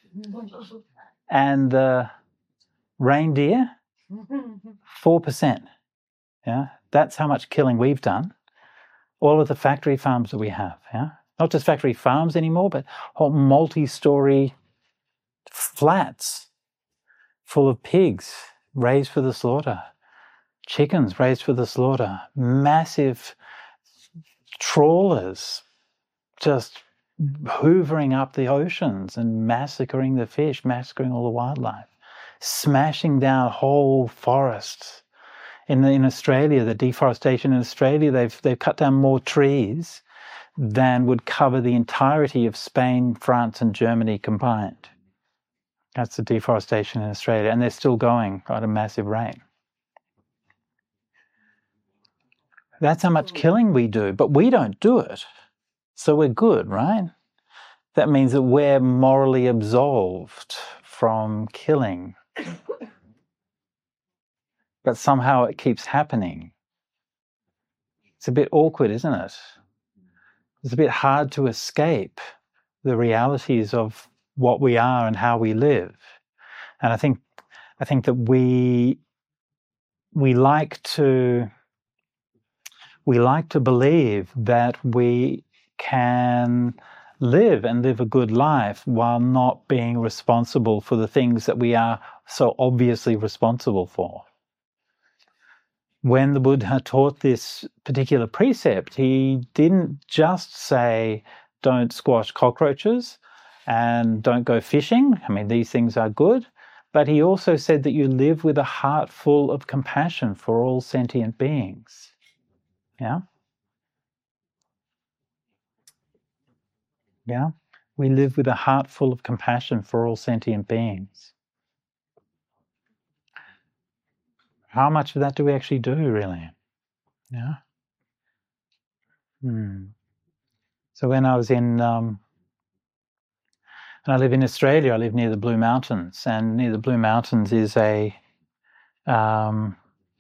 and the reindeer, four percent. Yeah, that's how much killing we've done. All of the factory farms that we have, yeah. Not just factory farms anymore, but whole multi-story flats full of pigs raised for the slaughter, chickens raised for the slaughter, massive trawlers just hoovering up the oceans and massacring the fish, massacring all the wildlife, smashing down whole forests. In, in Australia, the deforestation in Australia, they've they've cut down more trees than would cover the entirety of Spain, France, and Germany combined. That's the deforestation in Australia, and they're still going at a massive rate. That's how much killing we do, but we don't do it. So we're good, right? That means that we're morally absolved from killing. But somehow it keeps happening. It's a bit awkward, isn't it? It's a bit hard to escape the realities of what we are and how we live. And I think I think that we we like to we like to believe that we can live and live a good life while not being responsible for the things that we are so obviously responsible for. When the Buddha taught this particular precept, he didn't just say, don't squash cockroaches and don't go fishing. I mean, these things are good. But he also said that you live with a heart full of compassion for all sentient beings. Yeah? Yeah? We live with a heart full of compassion for all sentient beings. How much of that do we actually do, really? Yeah. Hmm. So when I was in, um, and I live in Australia, I live near the Blue Mountains, and near the Blue Mountains is a, um,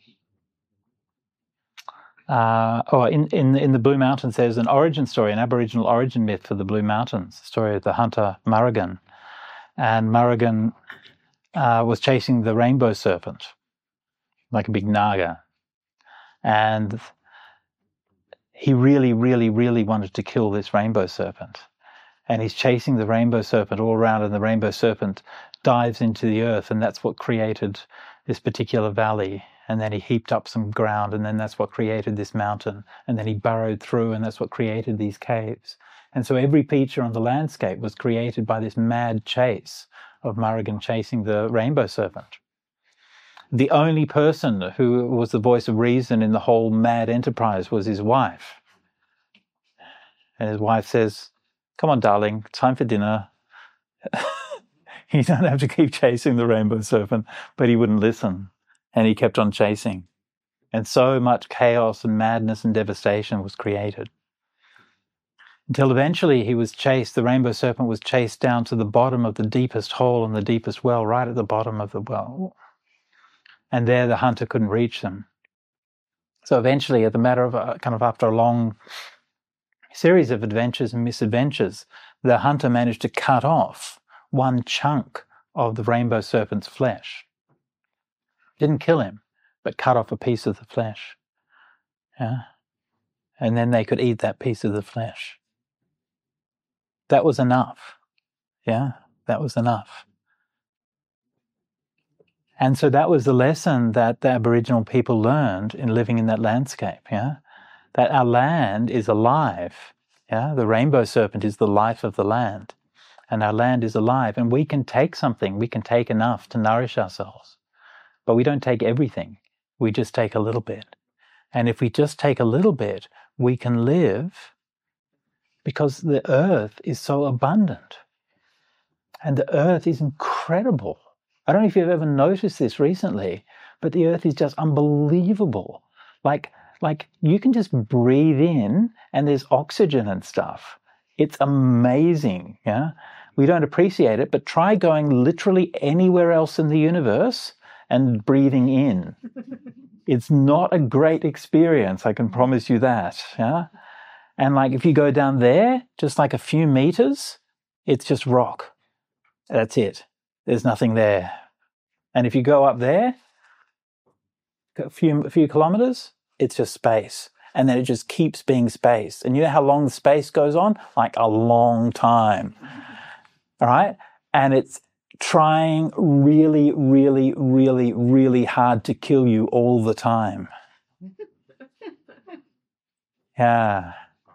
uh, oh, in, in, in the Blue Mountains there's an origin story, an Aboriginal origin myth for the Blue Mountains, the story of the hunter Murrugan. And Murrugan uh, was chasing the rainbow serpent, like a big naga. And he really, really, really wanted to kill this rainbow serpent. And he's chasing the rainbow serpent all around, and the rainbow serpent dives into the earth, and that's what created this particular valley. And then he heaped up some ground, and then that's what created this mountain. And then he burrowed through, and that's what created these caves. And so every feature on the landscape was created by this mad chase of Murrugan chasing the rainbow serpent. The only person who was the voice of reason in the whole mad enterprise was his wife. And his wife says, "Come on, darling, time for dinner." You don't have to keep chasing the rainbow serpent, but he wouldn't listen. And he kept on chasing. And so much chaos and madness and devastation was created. Until eventually he was chased, the rainbow serpent was chased down to the bottom of the deepest hole in the deepest well, right at the bottom of the well. And there the hunter couldn't reach them. So eventually, at the matter of a, kind of after a long series of adventures and misadventures, the hunter managed to cut off one chunk of the rainbow serpent's flesh. Didn't kill him, but cut off a piece of the flesh. Yeah? And then they could eat that piece of the flesh. That was enough. Yeah? That was enough. And so that was the lesson that the Aboriginal people learned in living in that landscape, yeah? That our land is alive, yeah? The rainbow serpent is the life of the land, and our land is alive, and we can take something, we can take enough to nourish ourselves, but we don't take everything, we just take a little bit. And if we just take a little bit, we can live because the earth is so abundant, and the earth is incredible. I don't know if you've ever noticed this recently, but the earth is just unbelievable. Like, like you can just breathe in and there's oxygen and stuff. It's amazing, yeah? We don't appreciate it, but try going literally anywhere else in the universe and breathing in. It's not a great experience, I can promise you that, yeah? And like if you go down there, just like a few meters, it's just rock. That's it. There's nothing there. And if you go up there, a few, a few kilometers, it's just space. And then it just keeps being space. And you know how long the space goes on? Like a long time. All right? And it's trying really, really, really, really hard to kill you all the time. Yeah.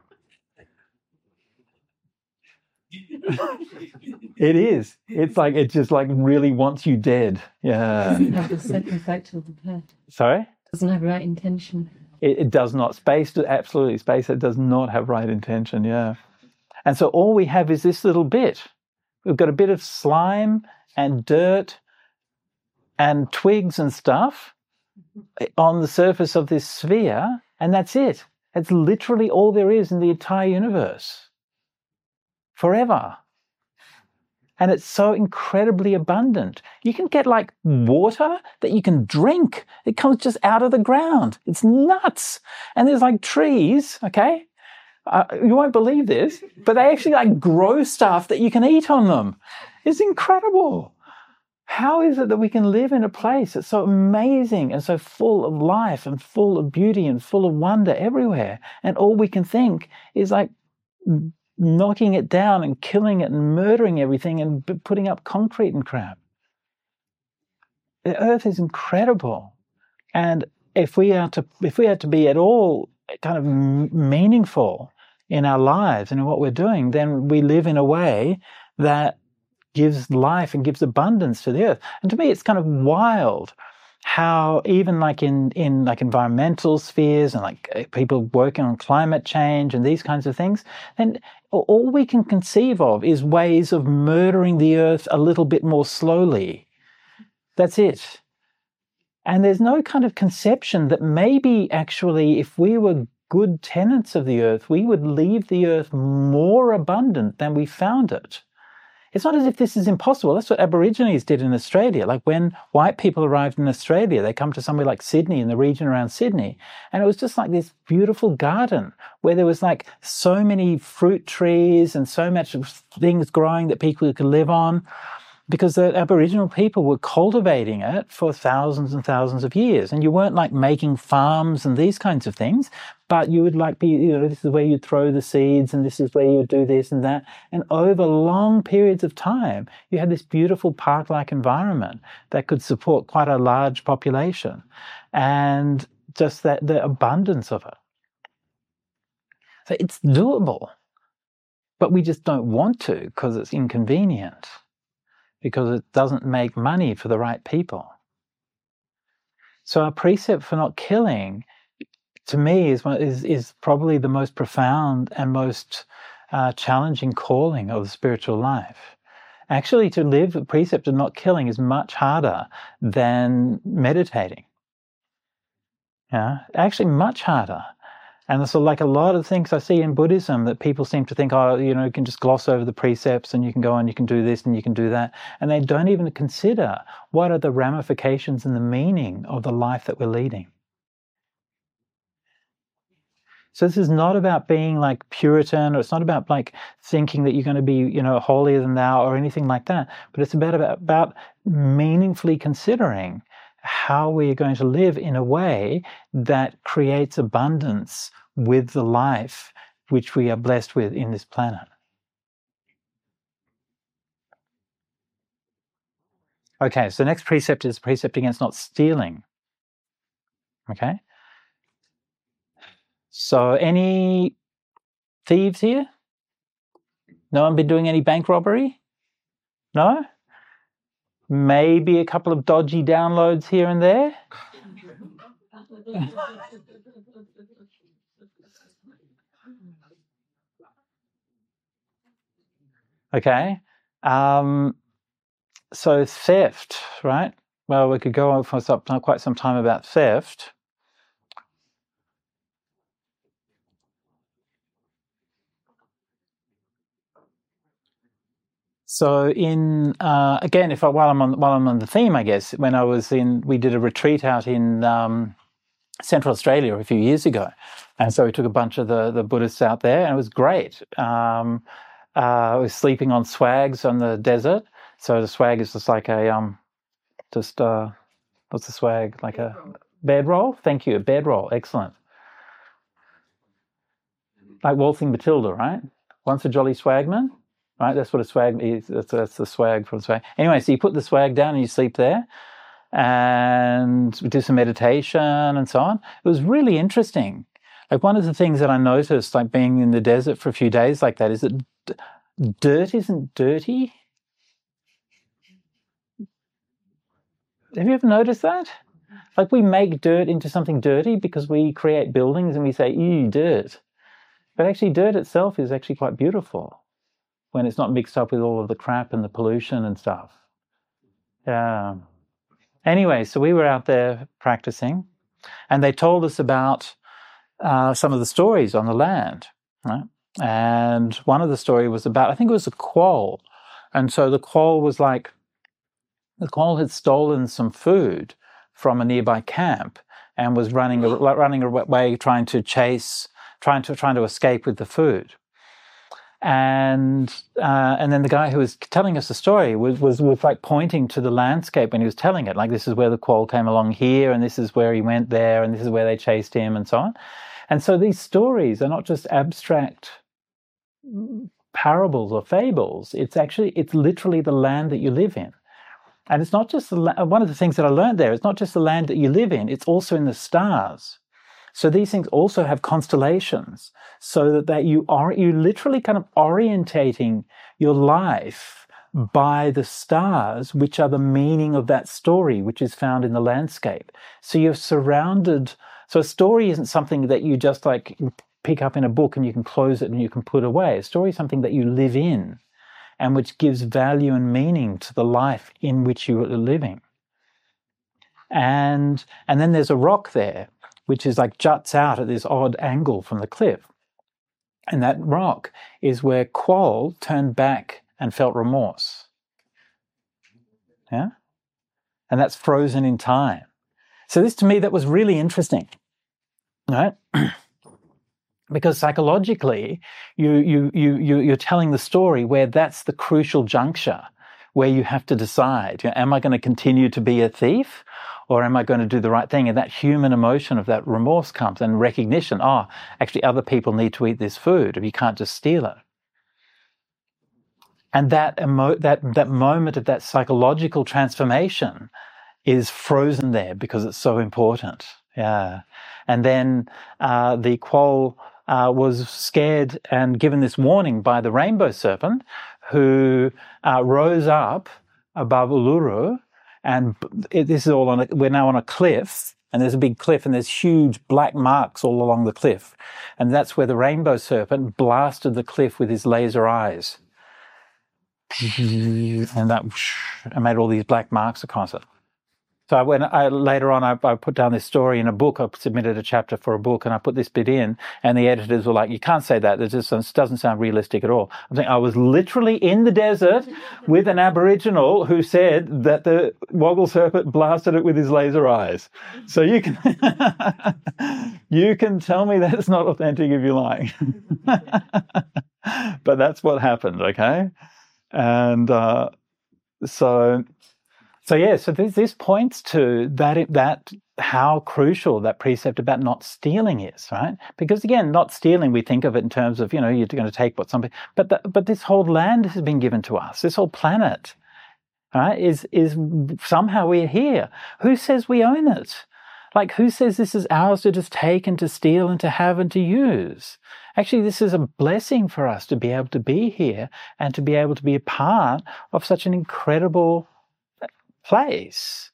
It is. It's like, it just like really wants you dead. Yeah. Doesn't have the second factor of the plant. Sorry? Doesn't have right intention. It, it does not. Space, absolutely. Space, it does not have right intention. Yeah. And so all we have is this little bit. We've got a bit of slime and dirt and twigs and stuff on the surface of this sphere, and that's it. It's literally all there is in the entire universe. Forever. And it's so incredibly abundant. You can get like water that you can drink. It comes just out of the ground. It's nuts. And there's like trees, okay? Uh, you won't believe this, but they actually like grow stuff that you can eat on them. It's incredible. How is it that we can live in a place that's so amazing and so full of life and full of beauty and full of wonder everywhere? And all we can think is like knocking it down and killing it and murdering everything and b- putting up concrete and crap. The earth is incredible. And if we are to, if we are to be at all kind of m- meaningful in our lives and in what we're doing, then we live in a way that gives life and gives abundance to the earth. And to me, it's kind of wild how even like in, in like environmental spheres and like people working on climate change and these kinds of things, then all we can conceive of is ways of murdering the earth a little bit more slowly. That's it. And there's no kind of conception that maybe actually if we were good tenants of the earth, we would leave the earth more abundant than we found it. It's not as if this is impossible. That's what Aborigines did in Australia. Like when white people arrived in Australia, they come to somewhere like Sydney, in the region around Sydney, and it was just like this beautiful garden where there was like so many fruit trees and so much things growing that people could live on, because the Aboriginal people were cultivating it for thousands and thousands of years. And you weren't like making farms and these kinds of things, but you would like be, you know, this is where you'd throw the seeds and this is where you would do this and that. And over long periods of time, you had this beautiful park-like environment that could support quite a large population and just that the abundance of it. So it's doable, but we just don't want to because it's inconvenient, because it doesn't make money for the right people. So our precept for not killing to me, is one, is is probably the most profound and most uh, challenging calling of the spiritual life. Actually, to live the precept of not killing is much harder than meditating. Yeah, actually, much harder. And so, like a lot of things I see in Buddhism, that people seem to think, oh, you know, you can just gloss over the precepts and you can go and you can do this and you can do that. And they don't even consider what are the ramifications and the meaning of the life that we're leading. So this is not about being like Puritan, or it's not about like thinking that you're going to be, you know, holier than thou or anything like that. But it's about, about, about meaningfully considering how we are going to live in a way that creates abundance with the life which we are blessed with in this planet. Okay, so the next precept is precept against not stealing. Okay? So any thieves here? No one been doing any bank robbery? No? Maybe a couple of dodgy downloads here and there? Okay. Um, so theft, right? Well, we could go on for some, quite some time about theft. So in uh, again, if I, while I'm on while I'm on the theme, I guess when I was in, we did a retreat out in um, Central Australia a few years ago, and so we took a bunch of the the Buddhists out there, and it was great. Um, uh, I was sleeping on swags on the desert. So the swag is just like a um, just uh, what's the swag? Like a bedroll. Thank you, a bedroll. Excellent. Like Waltzing Matilda, right? Once a jolly swagman. Right, that's what a swag is. That's, that's the swag from swag. Anyway, so you put the swag down and you sleep there, and we do some meditation and so on. It was really interesting. Like one of the things that I noticed, like being in the desert for a few days like that, is that d- dirt isn't dirty. Have you ever noticed that? Like we make dirt into something dirty because we create buildings and we say, ew, dirt. But actually dirt itself is actually quite beautiful when it's not mixed up with all of the crap and the pollution and stuff. Yeah. Anyway, so we were out there practicing, and they told us about uh, some of the stories on the land, right? And one of the story was about, I think it was a quoll. And so the quoll was like, the quoll had stolen some food from a nearby camp and was running running away, trying to chase, trying to trying to escape with the food. And uh, and then the guy who was telling us the story was, was was like pointing to the landscape when he was telling it, like this is where the quoll came along here, and this is where he went there, and this is where they chased him, and so on. And so these stories are not just abstract parables or fables. It's actually, it's literally the land that you live in. And it's not just the la- one of the things that I learned there. It's not just the land that you live in. It's also in the stars. So these things also have constellations, so that, that you are you literally kind of orientating your life by the stars, which are the meaning of that story, which is found in the landscape. So you're surrounded. So a story isn't something that you just like pick up in a book and you can close it and you can put away. A story is something that you live in, and which gives value and meaning to the life in which you are living. And and then there's a rock there, which is like juts out at this odd angle from the cliff. And that rock is where Quoll turned back and felt remorse. Yeah? And that's frozen in time. So this, to me, that was really interesting, right? Because psychologically, you, you, you, you, you're telling the story where that's the crucial juncture where you have to decide, you know, am I going to continue to be a thief, or am I going to do the right thing? And that human emotion of that remorse comes, and recognition, oh, actually other people need to eat this food, or you can't just steal it. And that emo- that that moment of that psychological transformation is frozen there because it's so important. Yeah. And then uh, the quoll uh, was scared and given this warning by the rainbow serpent, who uh, rose up above Uluru. And it, this is all on a, we're now on a cliff, and there's a big cliff, and there's huge black marks all along the cliff. And that's where the rainbow serpent blasted the cliff with his laser eyes. And that and made all these black marks across it. So when I, later on, I, I put down this story in a book. I submitted a chapter for a book, and I put this bit in, and the editors were like, "You can't say that. It just doesn't sound realistic at all." I'm saying I was literally in the desert with an Aboriginal who said that the Woggle serpent blasted it with his laser eyes. So you can you can tell me that's not authentic if you like, but that's what happened. Okay, and uh, so. So yeah, so this, this points to that that how crucial that precept about not stealing is, right? Because again, not stealing, we think of it in terms of, you know, you're going to take what somebody, but the, but this whole land has been given to us. This whole planet, right, is is somehow we're here. Who says we own it? Like, who says this is ours to just take and to steal and to have and to use? Actually, this is a blessing for us to be able to be here and to be able to be a part of such an incredible place.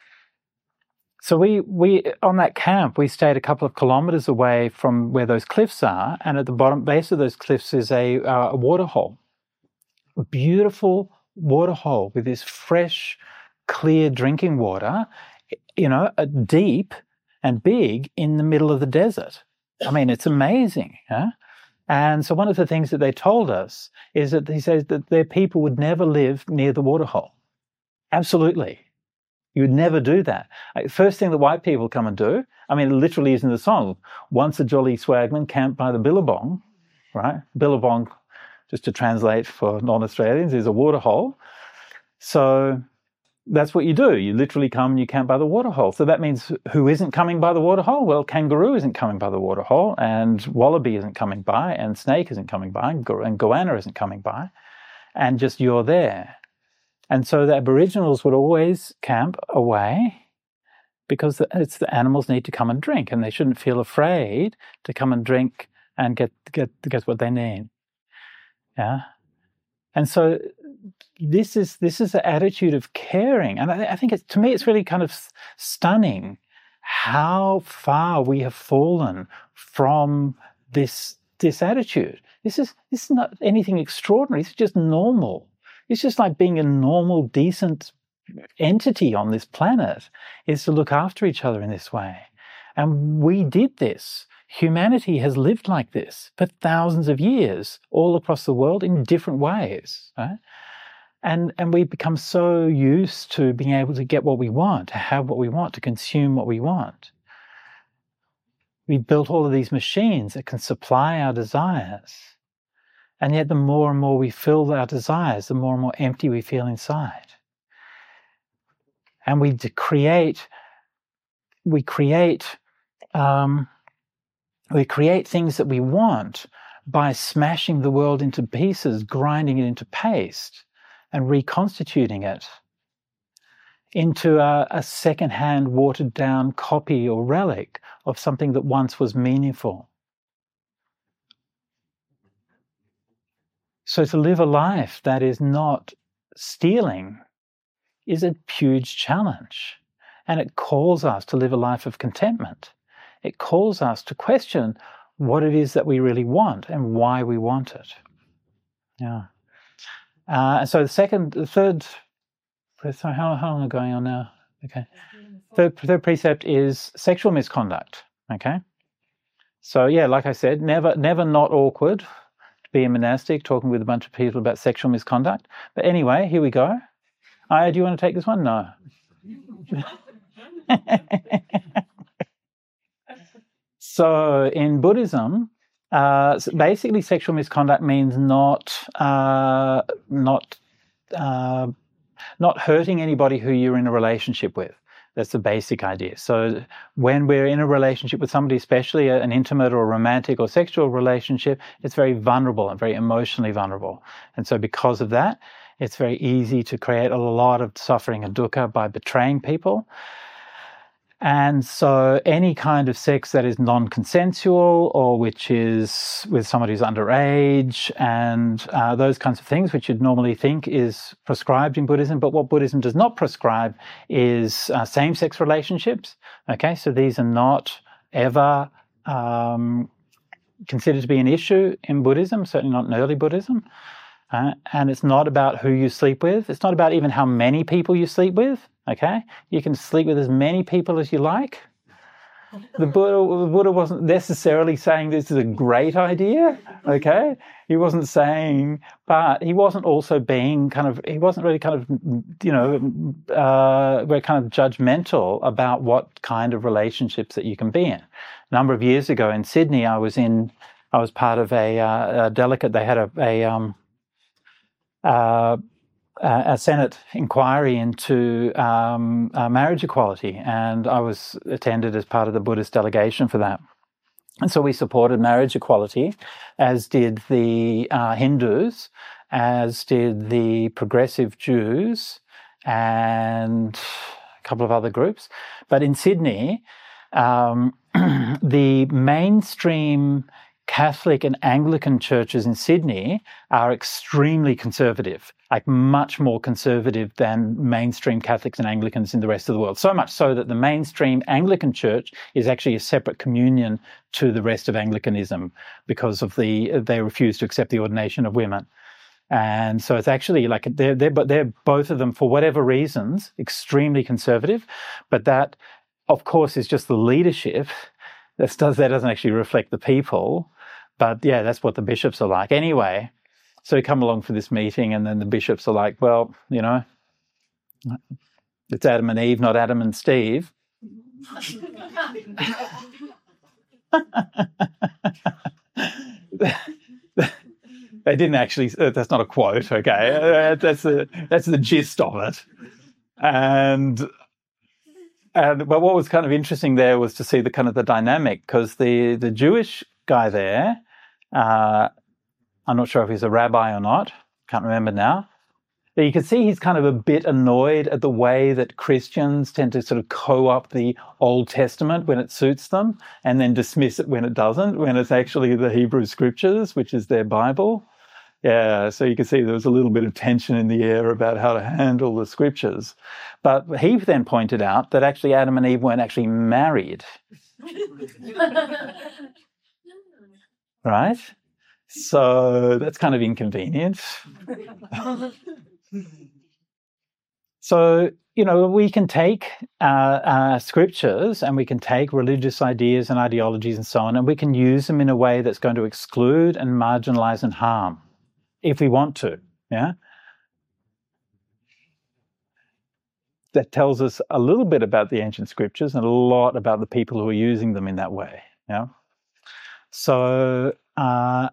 So we, we on that camp, we stayed a couple of kilometres away from where those cliffs are, and at the bottom base of those cliffs is a, uh, a waterhole, a beautiful waterhole with this fresh, clear drinking water, you know, deep and big in the middle of the desert. I mean, it's amazing. Huh? And so one of the things that they told us is that he says that their people would never live near the waterhole. Absolutely. You would never do that. Like, first thing that white people come and do, I mean, literally is in the song, once a jolly swagman camped by the billabong, right? Billabong, just to translate for non-Australians, is a waterhole. So that's what you do. You literally come and you camp by the waterhole. So that means who isn't coming by the waterhole? Well, kangaroo isn't coming by the waterhole, and wallaby isn't coming by, and snake isn't coming by, and goanna isn't coming by, and just you're there. And so the Aboriginals would always camp away because it's the animals need to come and drink, and they shouldn't feel afraid to come and drink and get get get what they need. Yeah, and so this is this is the attitude of caring, and I, I think it's, to me it's really kind of stunning how far we have fallen from this this attitude. This is this is not anything extraordinary. It's just normal. It's just like being a normal, decent entity on this planet is to look after each other in this way. And we did this. Humanity has lived like this for thousands of years all across the world in different ways. Right? And, and we become so used to being able to get what we want, to have what we want, to consume what we want. We built all of these machines that can supply our desires. And yet the more and more we fill our desires, the more and more empty we feel inside. And we create, we create, um, we create things that we want by smashing the world into pieces, grinding it into paste, and reconstituting it into a, a second-hand, watered-down copy or relic of something that once was meaningful. So to live a life that is not stealing is a huge challenge. And it calls us to live a life of contentment. It calls us to question what it is that we really want and why we want it. Yeah. Uh, and so the second, the third, sorry, how, how long are we going on now? Okay. Third, third precept is sexual misconduct. Okay. So yeah, like I said, never, never not awkward to be a monastic talking with a bunch of people about sexual misconduct. But anyway, here we go. Aya, do you want to take this one? No. So in Buddhism, uh, basically sexual misconduct means not uh, not uh, not hurting anybody who you're in a relationship with. That's the basic idea. So when we're in a relationship with somebody, especially an intimate or romantic or sexual relationship, it's very vulnerable and very emotionally vulnerable. And so because of that, it's very easy to create a lot of suffering and dukkha by betraying people. And so any kind of sex that is non-consensual or which is with somebody who's underage and uh, those kinds of things, which you'd normally think is prescribed in Buddhism. But what Buddhism does not prescribe is uh, same-sex relationships. Okay, so these are not ever um, considered to be an issue in Buddhism, certainly not in early Buddhism. Uh, and it's not about who you sleep with. It's not about even how many people you sleep with. Okay, you can sleep with as many people as you like. The Buddha, the Buddha wasn't necessarily saying this is a great idea. Okay, he wasn't saying, but he wasn't also being kind of. He wasn't really kind of, you know, uh, we're kind of judgmental about what kind of relationships that you can be in. A number of years ago in Sydney, I was in. I was part of a, uh, a delegate. They had a. a um, uh, Uh, a Senate inquiry into um, uh, marriage equality, and I was attended as part of the Buddhist delegation for that. And so we supported marriage equality, as did the uh, Hindus, as did the progressive Jews, and a couple of other groups. But in Sydney, um, the mainstream Catholic and Anglican churches in Sydney are extremely conservative, like much more conservative than mainstream Catholics and Anglicans in the rest of the world. So much so that the mainstream Anglican church is actually a separate communion to the rest of Anglicanism because of the they refuse to accept the ordination of women. And so it's actually like they're they're but they're both of them, for whatever reasons, extremely conservative. But that, of course, is just the leadership. That does that doesn't actually reflect the people. But yeah, that's what the bishops are like. Anyway, so we come along for this meeting, and then the bishops are like, well, you know, it's Adam and Eve, not Adam and Steve. They didn't actually, that's not a quote, okay? That's the, that's the gist of it. And... And, but what was kind of interesting there was to see the kind of the dynamic, because the, the Jewish guy there, uh, I'm not sure if he's a rabbi or not, can't remember now, but you can see he's kind of a bit annoyed at the way that Christians tend to sort of co-opt the Old Testament when it suits them and then dismiss it when it doesn't, when it's actually the Hebrew Scriptures, which is their Bible. Yeah, so you can see there was a little bit of tension in the air about how to handle the scriptures. But he then pointed out that actually Adam and Eve weren't actually married. Right? So that's kind of inconvenient. So, you know, we can take uh, uh, scriptures and we can take religious ideas and ideologies and so on, and we can use them in a way that's going to exclude and marginalize and harm. If we want to, yeah? That tells us a little bit about the ancient scriptures and a lot about the people who are using them in that way, yeah? So, uh,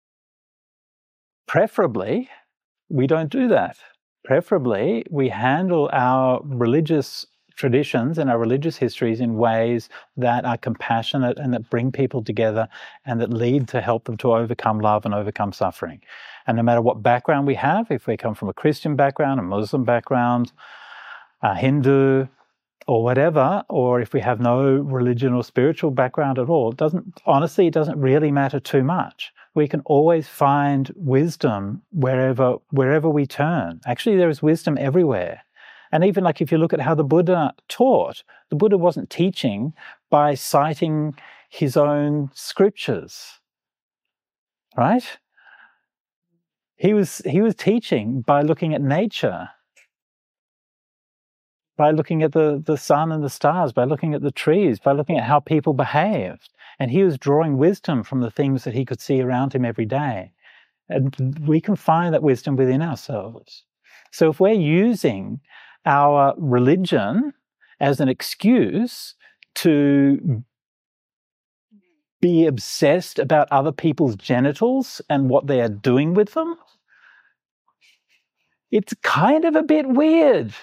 preferably, we don't do that. Preferably, we handle our religious traditions and our religious histories in ways that are compassionate and that bring people together and that lead to help them to overcome love and overcome suffering. And no matter what background we have, if we come from a Christian background, a Muslim background, a Hindu, or whatever, or if we have no religion or spiritual background at all, it doesn't, honestly, it doesn't really matter too much. We can always find wisdom wherever, wherever we turn. Actually, there is wisdom everywhere. And even like if you look at how the Buddha taught, the Buddha wasn't teaching by citing his own scriptures, right? He was, he was teaching by looking at nature, by looking at the, the sun and the stars, by looking at the trees, by looking at how people behaved. And he was drawing wisdom from the things that he could see around him every day. And we can find that wisdom within ourselves. So if we're using our religion as an excuse to be obsessed about other people's genitals and what they are doing with them, it's kind of a bit weird.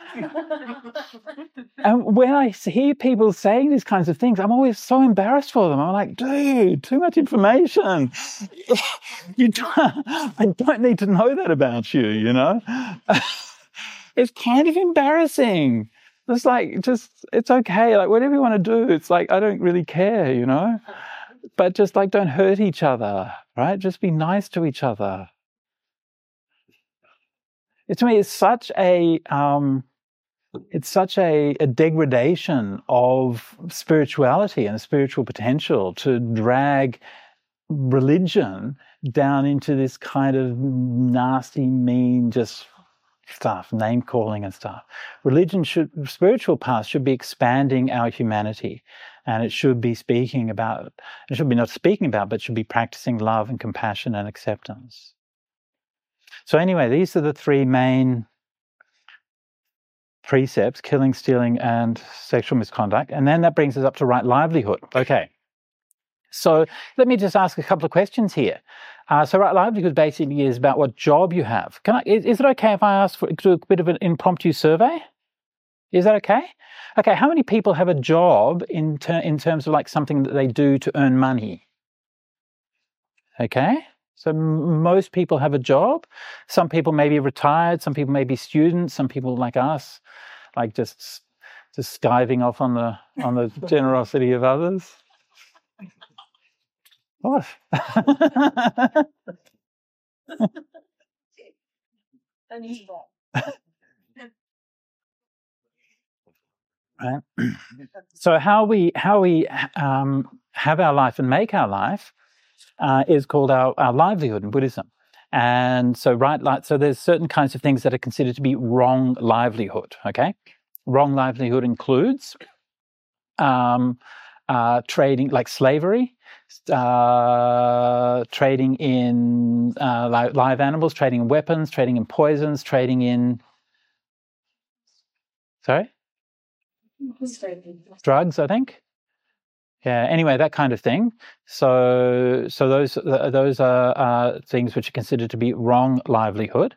And when I hear people saying these kinds of things, I'm always so embarrassed for them. I'm like, dude, too much information. You don't, I don't need to know that about you, you know? It's kind of embarrassing. It's like, just, it's okay. Like, whatever you want to do, it's like, I don't really care, you know? But just like, don't hurt each other, right? Just be nice to each other. It, to me, it's such a, um, it's such a, a degradation of spirituality and spiritual potential to drag religion down into this kind of nasty, mean, just stuff, name calling and stuff. Religion should, spiritual path should be expanding our humanity, and it should be speaking about, it should be not speaking about, but should be practicing love and compassion and acceptance. So anyway, these are the three main precepts: killing, stealing, and sexual misconduct. And then that brings us up to right livelihood. Okay. So let me just ask a couple of questions here. Uh, so right livelihood basically is about what job you have. Can I, is, is it okay if I ask for do a bit of an impromptu survey? Is that okay? Okay, how many people have a job in, ter- in terms of like something that they do to earn money? Okay, so m- most people have a job. Some people may be retired, some people may be students, some people like us, like just just skiving off on the on the generosity of others. What? Right. So how we how we um, have our life and make our life uh, is called our, our livelihood in Buddhism. And so right, like, so there's certain kinds of things that are considered to be wrong livelihood. Okay, wrong livelihood includes um, uh, trading, like slavery, uh, trading in uh, li- live animals, trading in weapons, trading in poisons, trading in sorry. Drugs, I think. Yeah. Anyway, that kind of thing. So, so those those are uh, things which are considered to be wrong livelihood.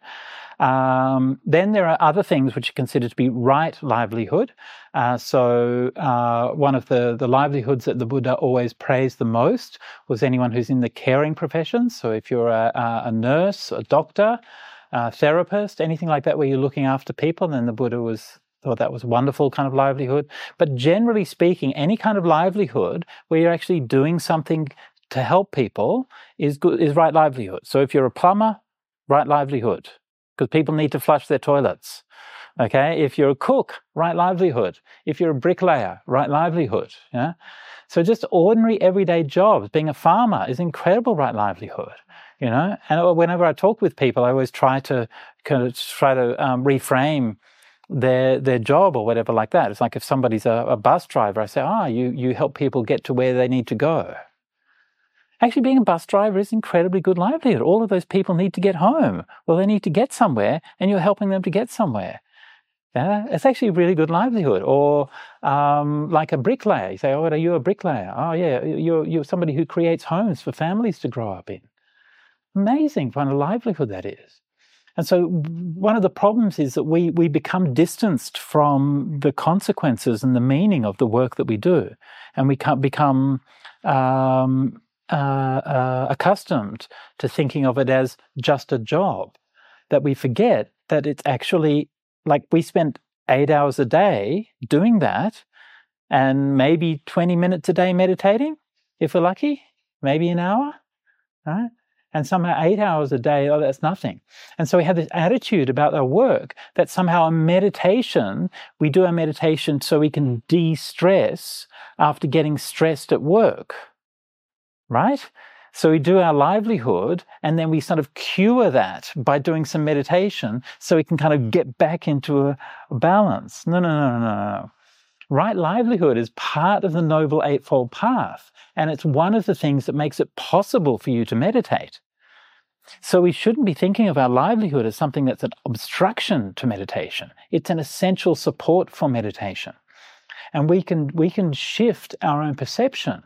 Um, then there are other things which are considered to be right livelihood. Uh, so, uh, one of the the livelihoods that the Buddha always praised the most was anyone who's in the caring professions. So, if you're a, a nurse, a doctor, a therapist, anything like that, where you're looking after people, then the Buddha was. Thought that was a wonderful kind of livelihood. But generally speaking, any kind of livelihood where you're actually doing something to help people is good, is right livelihood. So if you're a plumber, right livelihood, because people need to flush their toilets. Okay, if you're a cook, right livelihood. If you're a bricklayer, right livelihood. Yeah. So just ordinary everyday jobs. Being a farmer is incredible right livelihood. You know, and whenever I talk with people, I always try to kind of try to um, reframe their their job or whatever like that. It's like if somebody's a, a bus driver, I say, ah, oh, you, you help people get to where they need to go. Actually, being a bus driver is incredibly good livelihood. All of those people need to get home. Well, they need to get somewhere, and you're helping them to get somewhere. Yeah, it's actually a really good livelihood. Or um, like a bricklayer. You say, oh, are you a bricklayer? Oh, yeah, you're, you're somebody who creates homes for families to grow up in. Amazing kind of livelihood that is. And so one of the problems is that we, we become distanced from the consequences and the meaning of the work that we do. And we can't become um, uh, uh, accustomed to thinking of it as just a job, that we forget that it's actually like we spent eight hours a day doing that and maybe twenty minutes a day meditating, if we're lucky, maybe an hour, right? And somehow eight hours a day, oh, that's nothing. And so we have this attitude about our work that somehow a meditation, we do our meditation so we can de-stress after getting stressed at work, right? So we do our livelihood and then we sort of cure that by doing some meditation so we can kind of get back into a balance. No, no, no, no, no. Right livelihood is part of the Noble Eightfold Path, and it's one of the things that makes it possible for you to meditate. So we shouldn't be thinking of our livelihood as something that's an obstruction to meditation. It's an essential support for meditation. And we can we can shift our own perception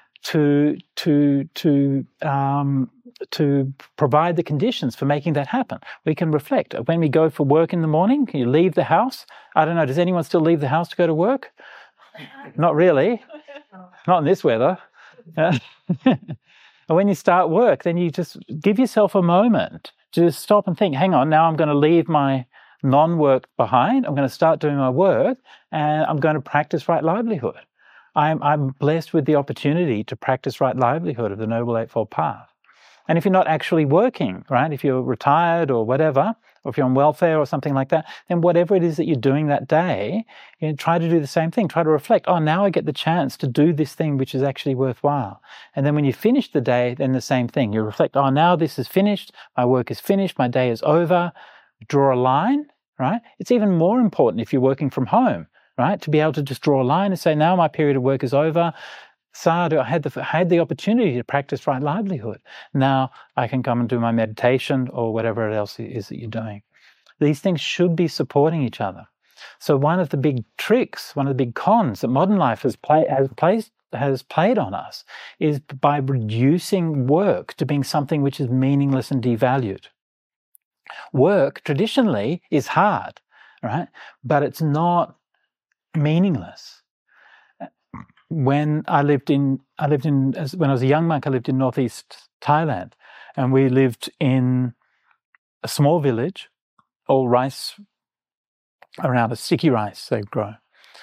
to to to um, to provide the conditions for making that happen. We can reflect. When we go for work in the morning, you leave the house. I don't know, does anyone still leave the house to go to work? Not really. Not in this weather. And when you start work, then you just give yourself a moment to stop and think, hang on, now I'm going to leave my non-work behind. I'm going to start doing my work, and I'm going to practice right livelihood. I'm, I'm blessed with the opportunity to practice right livelihood of the Noble Eightfold Path. And if you're not actually working, right, if you're retired or whatever, or if you're on welfare or something like that, then whatever it is that you're doing that day, you know, try to do the same thing. Try to reflect, oh, now I get the chance to do this thing which is actually worthwhile. And then when you finish the day, then the same thing. You reflect, oh, now this is finished, my work is finished, my day is over. Draw a line, right? It's even more important if you're working from home, right, to be able to just draw a line and say, now my period of work is over. Sadhu, I had the, I had the opportunity to practice right livelihood. Now I can come and do my meditation or whatever else it is that you're doing. These things should be supporting each other. So one of the big tricks, one of the big cons that modern life has, play, has, placed, has played on us is by reducing work to being something which is meaningless and devalued. Work traditionally is hard, right? But it's not meaningless. When I lived in, I lived in, as, when I was a young monk, I lived in northeast Thailand, and we lived in a small village, all rice around, a sticky rice they grow.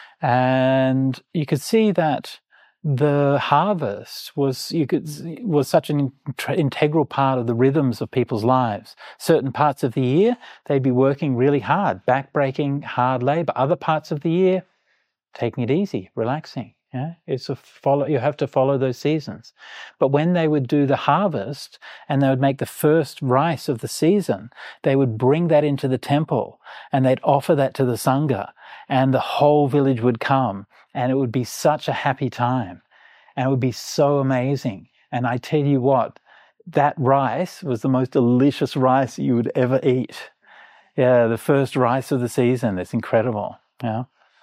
And you could see that the harvest was, you could, was such an integral part of the rhythms of people's lives. Certain parts of the year, they'd be working really hard, back-breaking, hard labor. Other parts of the year, taking it easy, relaxing. Yeah, it's a follow. You have to follow those seasons. But when they would do the harvest and they would make the first rice of the season, they would bring that into the temple and they'd offer that to the Sangha, and the whole village would come, and it would be such a happy time, and it would be so amazing. And I tell you what, that rice was the most delicious rice you would ever eat. Yeah, the first rice of the season. It's incredible. Yeah,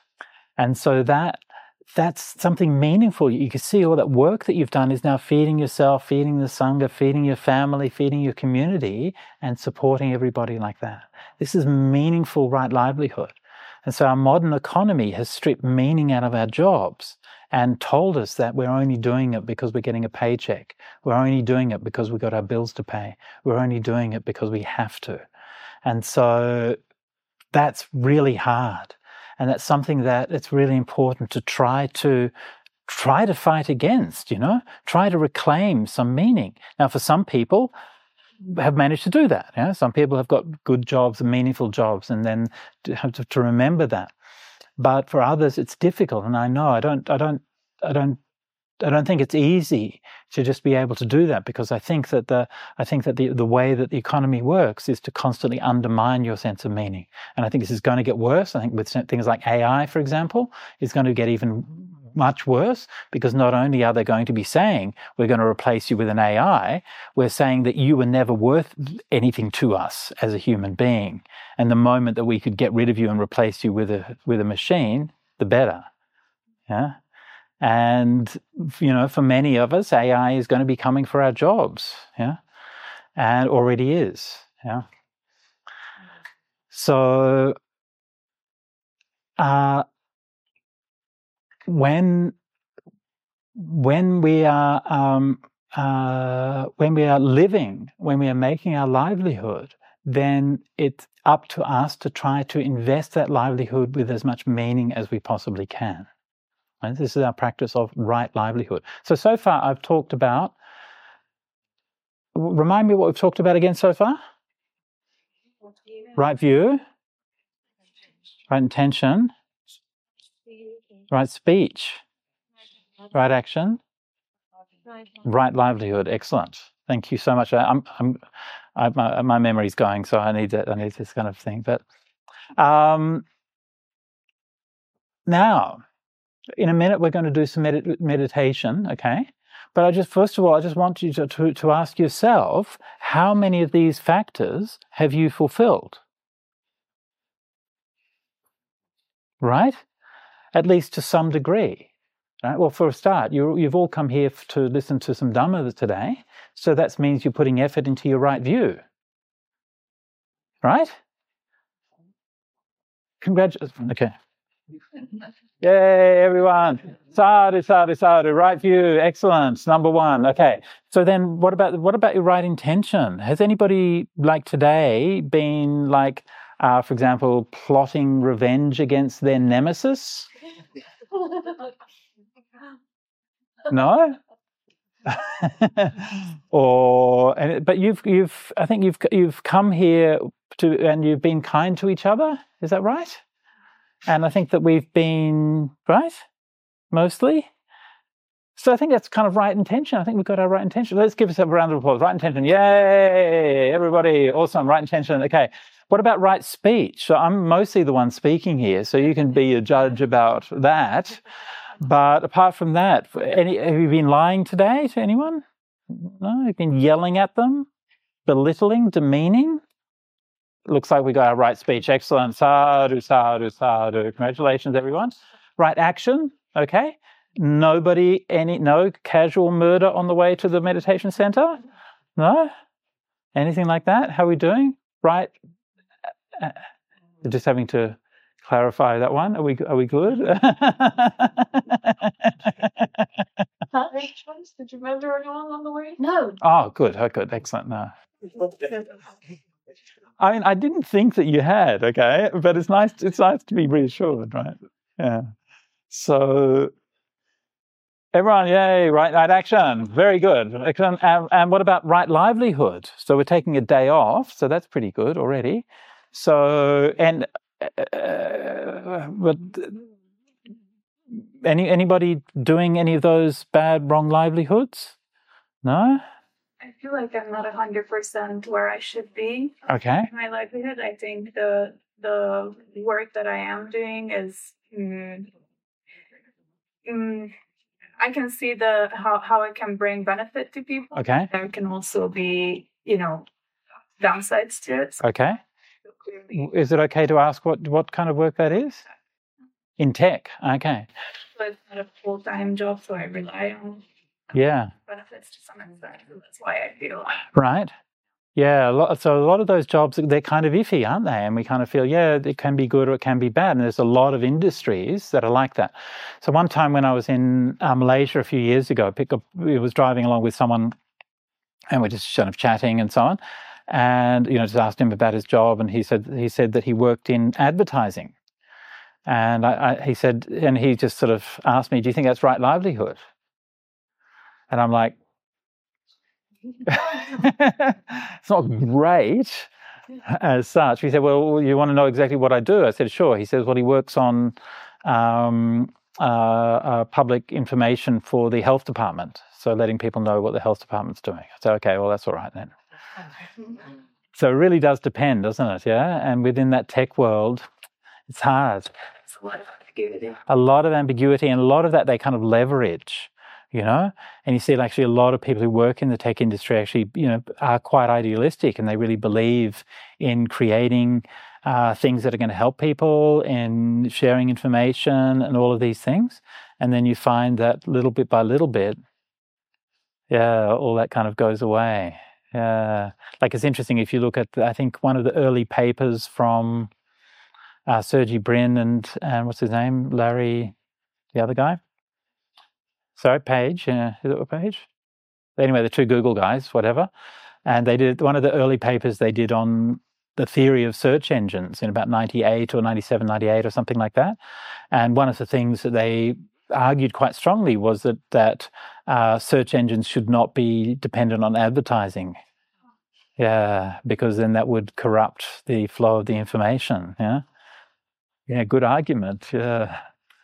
and so that. That's something meaningful. You can see all that work that you've done is now feeding yourself, feeding the Sangha, feeding your family, feeding your community, and supporting everybody like that. This is meaningful right livelihood. And so our modern economy has stripped meaning out of our jobs and told us that we're only doing it because we're getting a paycheck. We're only doing it because we've got our bills to pay. We're only doing it because we have to. And so that's really hard. And that's something that it's really important to try to try to fight against, you know, try to reclaim some meaning. Now, for some people have managed to do that. You know? Some people have got good jobs and meaningful jobs, and then have to, to remember that. But for others, it's difficult. And I know I don't, I don't, I don't, I don't think it's easy to just be able to do that, because I think that the I think that the, the way that the economy works is to constantly undermine your sense of meaning. And I think this is going to get worse. I think with things like A I, for example, it's going to get even much worse, because not only are they going to be saying, we're going to replace you with an A I, we're saying that you were never worth anything to us as a human being. And the moment that we could get rid of you and replace you with a with a machine, the better. Yeah. And, you know, for many of us, A I is going to be coming for our jobs, yeah, and already is, yeah. So, uh, when when we are um, uh, when we are living, when we are making our livelihood, then it's up to us to try to invest that livelihood with as much meaning as we possibly can. And this is our practice of right livelihood. So, so far I've talked about, remind me what we've talked about again so far? Right view, right intention, right speech, right action, right livelihood. Excellent. Thank you so much. I'm, I'm, I, my, my memory's going, so I need that. I need this kind of thing. But um, now, in a minute, we're going to do some med- meditation, okay? But I just, first of all, I just want you to, to, to ask yourself, how many of these factors have you fulfilled? Right? At least to some degree. Right? Well, for a start, you, you've all come here to listen to some Dhamma today, so that means you're putting effort into your right view. Right? Congratulations. Okay. Yay, everyone. Sadhu, sadhu, sadhu. Right view. Excellent. Number one. Okay. So then what about what about your right intention? Has anybody, like today, been like, uh, for example, plotting revenge against their nemesis? No? Or, and, but you've, you've, I think you've, you've come here to, and you've been kind to each other. Is that right? And I think that we've been, right? Mostly. So I think that's kind of right intention. I think we've got our right intention. Let's give ourselves a round of applause. Right intention. Yay! Everybody. Awesome. Right intention. Okay. What about right speech? So I'm mostly the one speaking here, so you can be a judge about that. But apart from that, any, have you been lying today to anyone? No? You've been yelling at them? Belittling? Demeaning? Looks like we got our right speech. Excellent. Sadhu, sadhu, sadhu. Congratulations, everyone. Right action. Okay. Nobody, any, no casual murder on the way to the meditation center? No? Anything like that? How are we doing? Right? Uh, just having to clarify that one. Are we, are we good? Which ones? Did you murder anyone on the way? No. Oh, good. Oh, good. Excellent. No. I mean, I didn't think that you had, okay? But it's nice, it's nice to be reassured, right? Yeah. So, everyone, yay, right, right action. Very good. And, and what about right livelihood? So we're taking a day off, so that's pretty good already. So, and, uh, but any anybody doing any of those bad, wrong livelihoods? No? I feel like I'm not one hundred percent where I should be Okay. in my livelihood. I think the the work that I am doing is... Mm, mm, I can see the how, how it can bring benefit to people. Okay. There can also be, you know, downsides to it. So Okay. clearly, Is it okay to ask what, what kind of work that is? In tech. Okay. so it's not a full-time job, so I rely on Yeah. benefits to some extent. So that's why I feel Right. Yeah. A lot, so a lot of those jobs, they're kind of iffy, aren't they? And we kind of feel, yeah, it can be good or it can be bad. And there's a lot of industries that are like that. So one time when I was in uh, Malaysia a few years ago, I picked up, I was driving along with someone and we're just kind of chatting and so on. And, you know, just asked him about his job. And he said, he said that he worked in advertising. And I, I, he said, and he just sort of asked me, do you think that's right livelihood? And I'm like, it's not great as such. He said, well, you want to know exactly what I do? I said, sure. He says, well, he works on um, uh, uh, public information for the health department. So letting people know what the health department's doing. I said, okay, well, that's all right then. So it really does depend, doesn't it? Yeah. And within that tech world, it's hard. it's a lot of ambiguity. A lot of ambiguity, and a lot of that they kind of leverage. You know, and you see actually a lot of people who work in the tech industry actually, you know, are quite idealistic, and they really believe in creating uh, things that are going to help people and sharing information and all of these things. And then you find that little bit by little bit, yeah, all that kind of goes away. Yeah, like it's interesting if you look at, the, I think one of the early papers from uh, Sergey Brin and and what's his name, Larry, the other guy. Sorry, Page. Uh, is it a Page? Anyway, the two Google guys, whatever. And they did one of the early papers they did on the theory of search engines in about ninety-eight or ninety-seven, ninety-eight or something like that. And one of the things that they argued quite strongly was that, that uh, search engines should not be dependent on advertising. Yeah, because then that would corrupt the flow of the information. Yeah. Yeah, good argument. Yeah.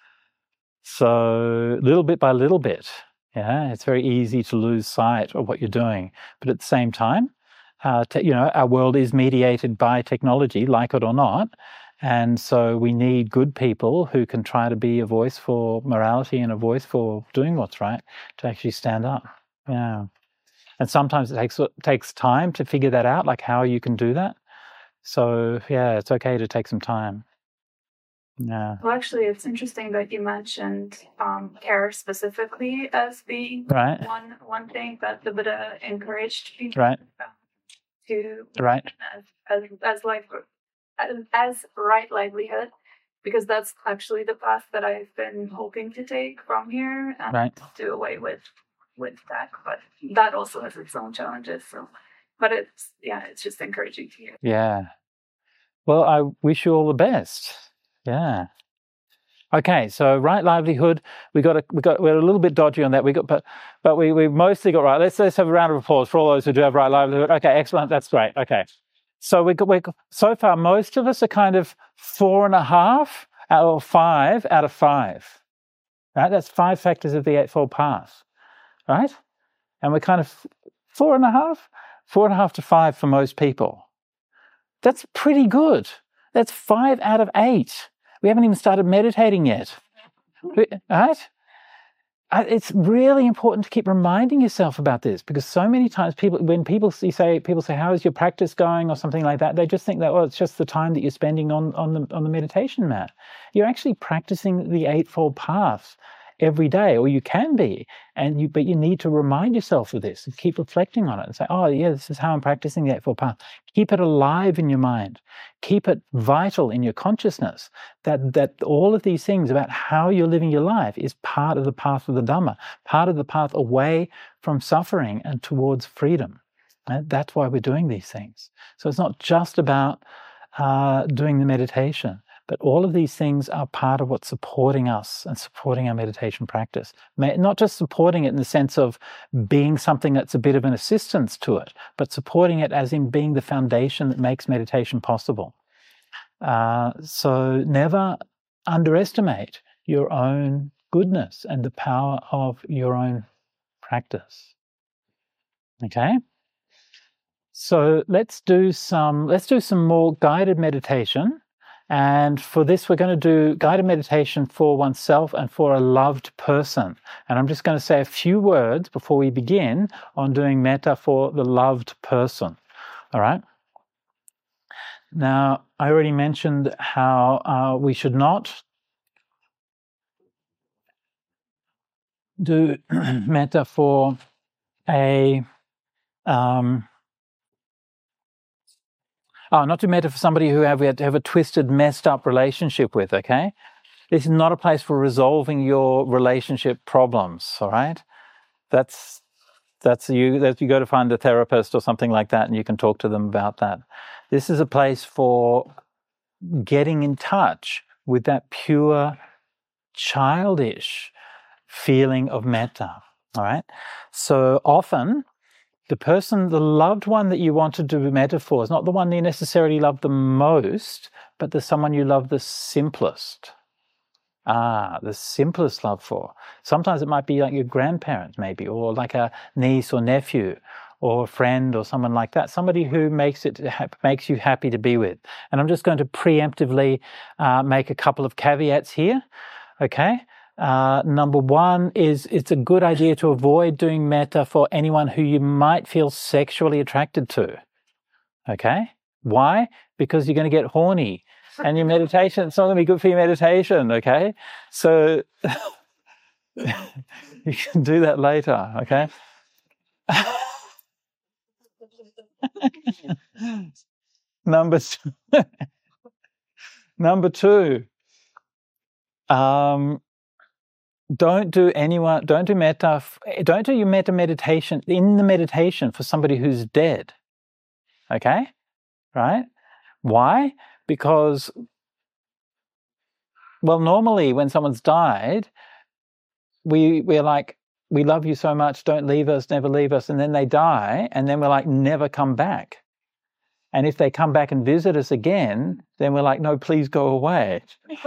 So little bit by little bit, yeah, it's very easy to lose sight of what you're doing. But at the same time, uh, te- you know, our world is mediated by technology, like it or not. And so we need good people who can try to be a voice for morality and a voice for doing what's right to actually stand up. Yeah. And sometimes it takes, it takes time to figure that out, like how you can do that. So, yeah, it's okay to take some time. Yeah. Well, actually, it's interesting that you mentioned um, care specifically as being Right. one one thing that the Buddha encouraged people Right. to Right. as as as life as, as right livelihood, because that's actually the path that I've been hoping to take from here and Right. do away with with tech. But that also has its own challenges. So, but it's yeah, it's just encouraging to hear. Yeah. Well, I wish you all the best. Yeah. Okay, so right livelihood, we got a, we got we're a little bit dodgy on that. We got, but but we we mostly got right. Let's let's have a round of applause for all those who do have right livelihood. Okay, excellent. That's great. Okay, so we got we so far most of us are kind of four and a half out of five out of five. Right, that's five factors of the Eightfold Path. Right, and we're kind of four and a half, four and a half to five for most people. That's pretty good. That's five out of eight. We haven't even started meditating yet, right? It's really important to keep reminding yourself about this, because so many times people, when people say, people say, "How is your practice going?" or something like that, they just think that, well, it's just the time that you're spending on on the on the meditation mat. You're actually practicing the Eightfold Path every day, or you can be, and you but you need to remind yourself of this and keep reflecting on it and say, "Oh, yeah, this is how I'm practicing the Eightfold Path." Keep it alive in your mind. Keep it vital in your consciousness, that that all of these things about how you're living your life is part of the path of the Dhamma, part of the path away from suffering and towards freedom. And that's why we're doing these things. So it's not just about uh, doing the meditation, but all of these things are part of what's supporting us and supporting our meditation practice. Not just supporting it in the sense of being something that's a bit of an assistance to it, but supporting it as in being the foundation that makes meditation possible. Uh, so never underestimate your own goodness and the power of your own practice. Okay? So let's do some, let's do some more guided meditation. And for this, we're going to do guided meditation for oneself and for a loved person. And I'm just going to say a few words before we begin on doing metta for the loved person. All right? Now, I already mentioned how uh, we should not do metta for a... Um, Oh, not to metta for somebody who have, have a twisted, messed up relationship with, okay? This is not a place for resolving your relationship problems, all right? That's that's you that you go to find a therapist or something like that and you can talk to them about that. This is a place for getting in touch with that pure, childish feeling of metta, all right? So often, the person, the loved one that you want to do metta for is not the one you necessarily love the most, but the someone you love the simplest. Ah, the simplest love for. Sometimes it might be like your grandparents, maybe, or like a niece or nephew, or a friend, or someone like that. Somebody who makes it makes you happy to be with. And I'm just going to preemptively uh, make a couple of caveats here. Okay. Uh, number one is it's a good idea to avoid doing metta for anyone who you might feel sexually attracted to. Okay? Why? Because you're going to get horny and your meditation, it's not going to be good for your meditation, okay? So you can do that later, okay? Number two, number two, um, Don't do anyone, don't do metta, don't do your metta meditation in the meditation for somebody who's dead. Okay? Right? Why? Because, well, normally when someone's died, we, we're like, we love you so much, don't leave us, never leave us. And then they die, and then we're like, never come back. And if they come back and visit us again, then we're like, no, please go away.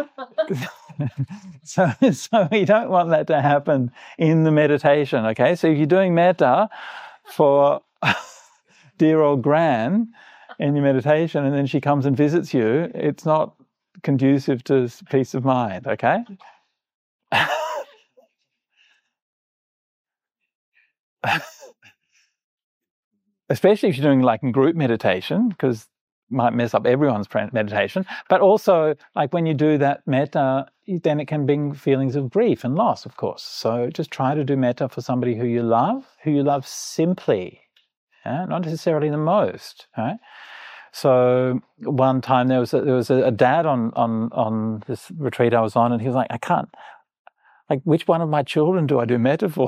so, so we don't want that to happen in the meditation, okay? So if you're doing metta for dear old Gran in your meditation and then she comes and visits you, it's not conducive to peace of mind, okay? Especially if you're doing like group meditation, because it might mess up everyone's meditation. But also, like when you do that metta, then it can bring feelings of grief and loss, of course. So just try to do metta for somebody who you love, who you love simply, yeah? Not necessarily the most. Right? So one time there was a, there was a, a dad on on on this retreat I was on, and he was like, I can't, like, which one of my children do I do metta for?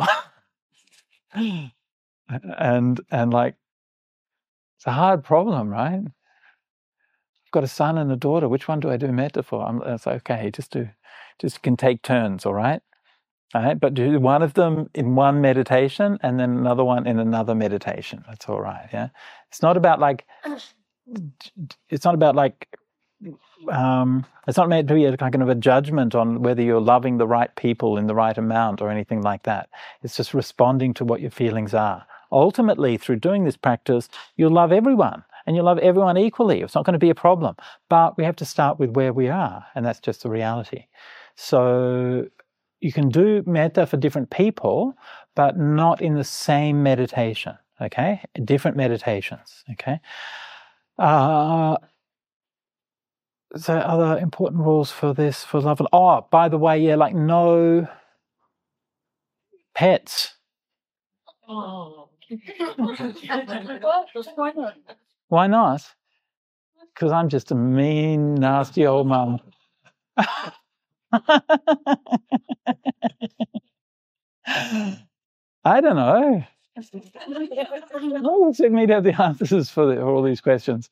and and like, it's a hard problem, right? I've got a son and a daughter. Which one do I do metta for? I'm it's like, okay, just do, just can take turns, all right? All right, but do one of them in one meditation and then another one in another meditation. That's all right, yeah? It's not about like, it's not about like, um, it's not meant to be a kind of a judgment on whether you're loving the right people in the right amount or anything like that. It's just responding to what your feelings are. Ultimately, through doing this practice, you'll love everyone and you'll love everyone equally. It's not going to be a problem. But we have to start with where we are, and that's just the reality. So you can do metta for different people, but not in the same meditation, okay? Different meditations, okay? Uh, so other important rules for this, for love. Oh, by the way, yeah, like no pets. Oh. Why not? Why not? Because I'm just a mean, nasty old mum. I don't know. Oh, expect me to have the answers for, the, for all these questions.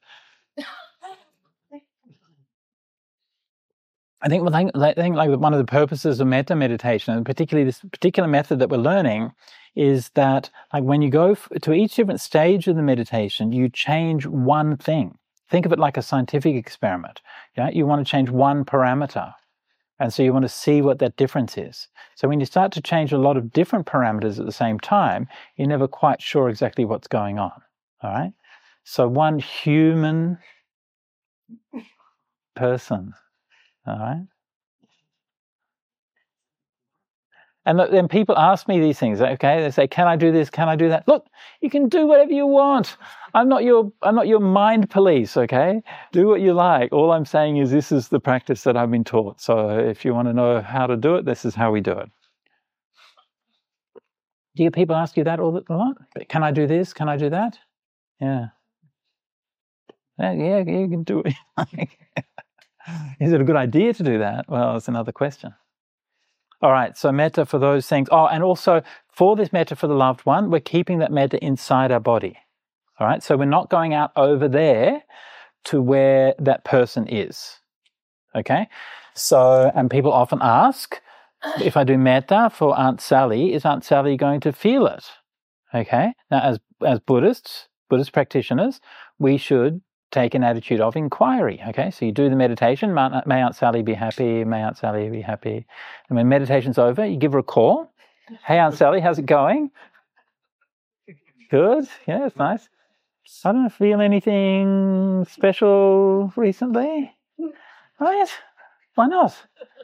I think, I think like one of the purposes of metta meditation, and particularly this particular method that we're learning, is that like when you go f- to each different stage of the meditation, you change one thing. Think of it like a scientific experiment. Yeah, you want to change one parameter. And so you want to see what that difference is. So when you start to change a lot of different parameters at the same time, you're never quite sure exactly what's going on. All right? So one human person. All right? And then people ask me these things, okay? They say, can I do this? Can I do that? Look, you can do whatever you want. I'm not your, I'm not your mind police, okay? Do what you like. All I'm saying is this is the practice that I've been taught. So if you want to know how to do it, this is how we do it. Do you people ask you that all a lot? Can I do this? Can I do that? Yeah. Yeah, yeah, you can do it. Is it a good idea to do that? Well, it's another question. All right, so metta for those things. Oh, and also for this metta for the loved one, we're keeping that metta inside our body. All right, so we're not going out over there to where that person is. Okay, so, and people often ask, if I do metta for Aunt Sally, is Aunt Sally going to feel it? Okay, now as, as Buddhists, Buddhist practitioners, we should take an attitude of inquiry, okay? So you do the meditation, may Aunt Sally be happy, may Aunt Sally be happy. And when meditation's over, you give her a call. Hey, Aunt Sally, how's it going? Good, yeah, it's nice. I don't feel anything special recently. Right? Why not?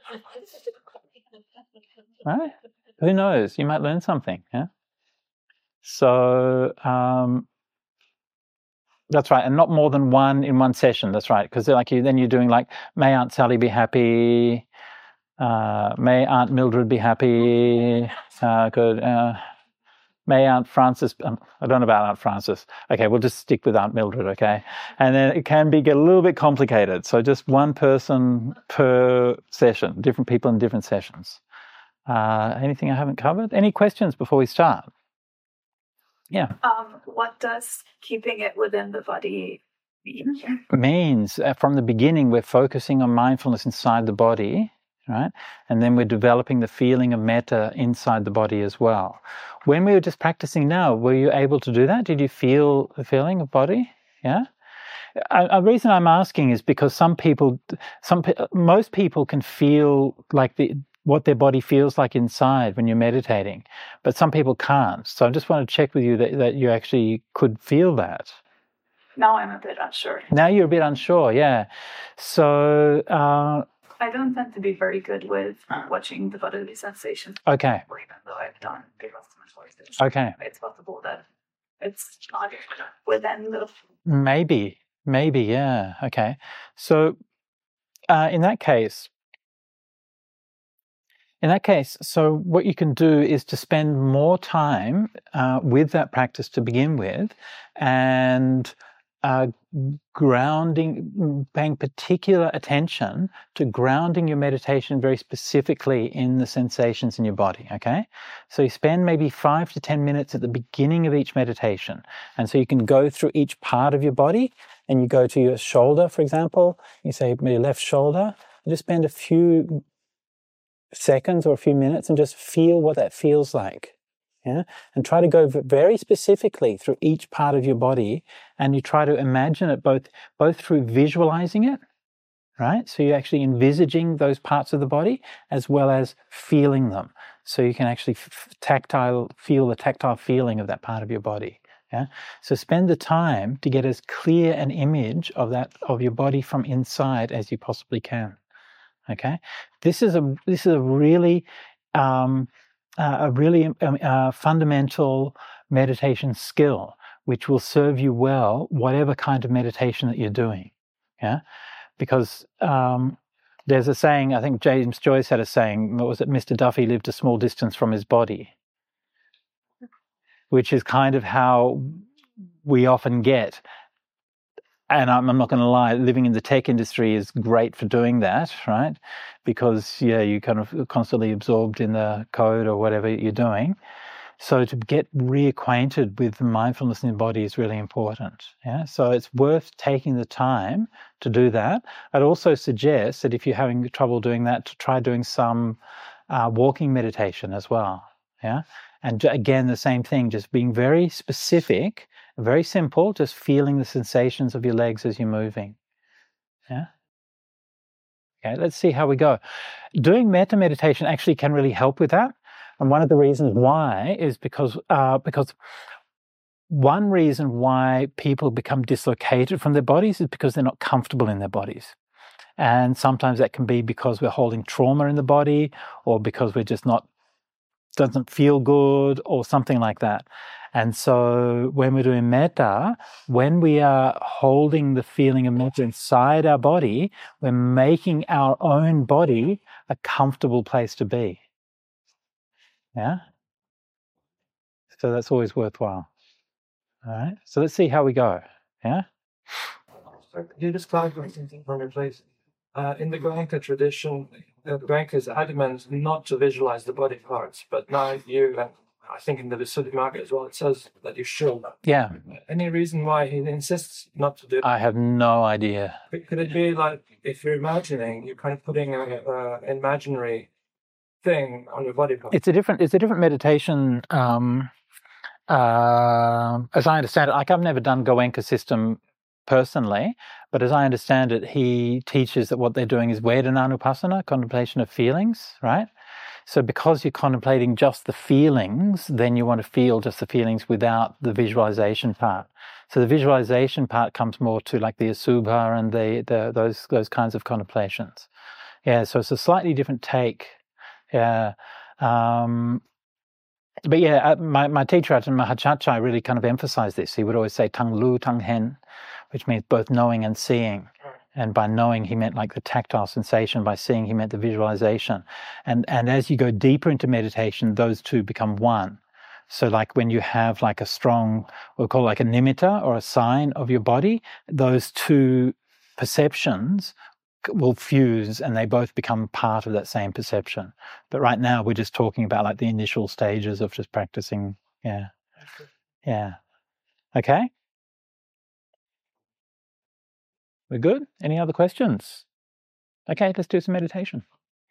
Right? Who knows? You might learn something, yeah? So, um, that's right, and not more than one in one session. That's right, because like you, then you're doing like, may Aunt Sally be happy, uh, may Aunt Mildred be happy, uh, good, uh, may Aunt Frances. Um, I don't know about Aunt Frances. Okay, we'll just stick with Aunt Mildred. Okay, and then it can be get a little bit complicated. So just one person per session, different people in different sessions. Uh, anything I haven't covered? Any questions before we start? Yeah. Um, what does keeping it within the body mean? Means uh, from the beginning we're focusing on mindfulness inside the body, right? And then we're developing the feeling of metta inside the body as well. When we were just practicing now, were you able to do that? Did you feel the feeling of body? Yeah. A, a reason I'm asking is because some people, some most people can feel like the what their body feels like inside when you're meditating, but some people can't. So I just want to check with you that, that you actually could feel that. Now I'm a bit unsure. Now you're a bit unsure, yeah. So uh, I don't tend to be very good with watching the bodily sensations. Okay. Even though I've done Vipassana courses. Okay. It's possible that it's not within the. Maybe, maybe, yeah. Okay. So uh, in that case. In that case, so what you can do is to spend more time uh, with that practice to begin with, and uh, grounding, paying particular attention to grounding your meditation very specifically in the sensations in your body, okay? So you spend maybe five to ten minutes at the beginning of each meditation, and so you can go through each part of your body and you go to your shoulder, for example, you say your left shoulder, and just spend a few seconds or a few minutes and just feel what that feels like. Yeah, and try to go very specifically through each part of your body, and you try to imagine it both both through visualizing it, right? So you're actually envisaging those parts of the body as well as feeling them. So you can actually f- tactile feel the tactile feeling of that part of your body. Yeah. So spend the time to get as clear an image of that of your body from inside as you possibly can. Okay. This is a this is a really um, uh, a really um, uh, fundamental meditation skill, which will serve you well, whatever kind of meditation that you're doing. Yeah, because um, there's a saying. I think James Joyce had a saying. What was it? Mister Duffy lived a small distance from his body, which is kind of how we often get. And I'm, I'm not going to lie, living in the tech industry is great for doing that, right? Because, yeah, you kind of constantly absorbed in the code or whatever you're doing. So to get reacquainted with mindfulness in the body is really important. Yeah, so it's worth taking the time to do that. I'd also suggest that if you're having trouble doing that, to try doing some uh, walking meditation as well. Yeah, and again, the same thing, just being very specific. Very simple, just feeling the sensations of your legs as you're moving. Yeah. Okay, let's see how we go. Doing metta meditation actually can really help with that. And one of the reasons why is because uh, because one reason why people become dislocated from their bodies is because they're not comfortable in their bodies. And sometimes that can be because we're holding trauma in the body, or because we're just not, doesn't feel good, or something like that. And so when we're doing metta, when we are holding the feeling of metta inside our body, we're making our own body a comfortable place to be. Yeah? So that's always worthwhile. All right? So let's see how we go. Yeah? So could you just clarify something for me, please? Uh, in the Goenka tradition, the Goenka is adamant not to visualize the body parts, but now you, and I think in the Visuddhimagga as well, it says that you should. Yeah. Any reason why he insists not to do it? I have no idea. Could it be like, if you're imagining, you're kind of putting an imaginary thing on your body part? It's a different, it's a different meditation, um, uh, as I understand it. Like, I've never done Goenka system personally, but as I understand it, he teaches that what they're doing is Vedanānupassana, contemplation of feelings, right? So because you're contemplating just the feelings, then you want to feel just the feelings without the visualization part. So the visualization part comes more to like the Asubha and the, the those those kinds of contemplations. Yeah, so it's a slightly different take. Yeah. Um, but yeah, my, my teacher at Mahachachai really kind of emphasized this. He would always say tang lu, tang hen, which means both knowing and seeing. And by knowing, he meant like the tactile sensation. By seeing, he meant the visualization. And and as you go deeper into meditation, those two become one. So like when you have like a strong, we'll call it like a nimitta or a sign of your body, those two perceptions will fuse and they both become part of that same perception. But right now we're just talking about like the initial stages of just practicing. Yeah. Yeah. Okay. We're good? Any other questions? Okay, let's do some meditation.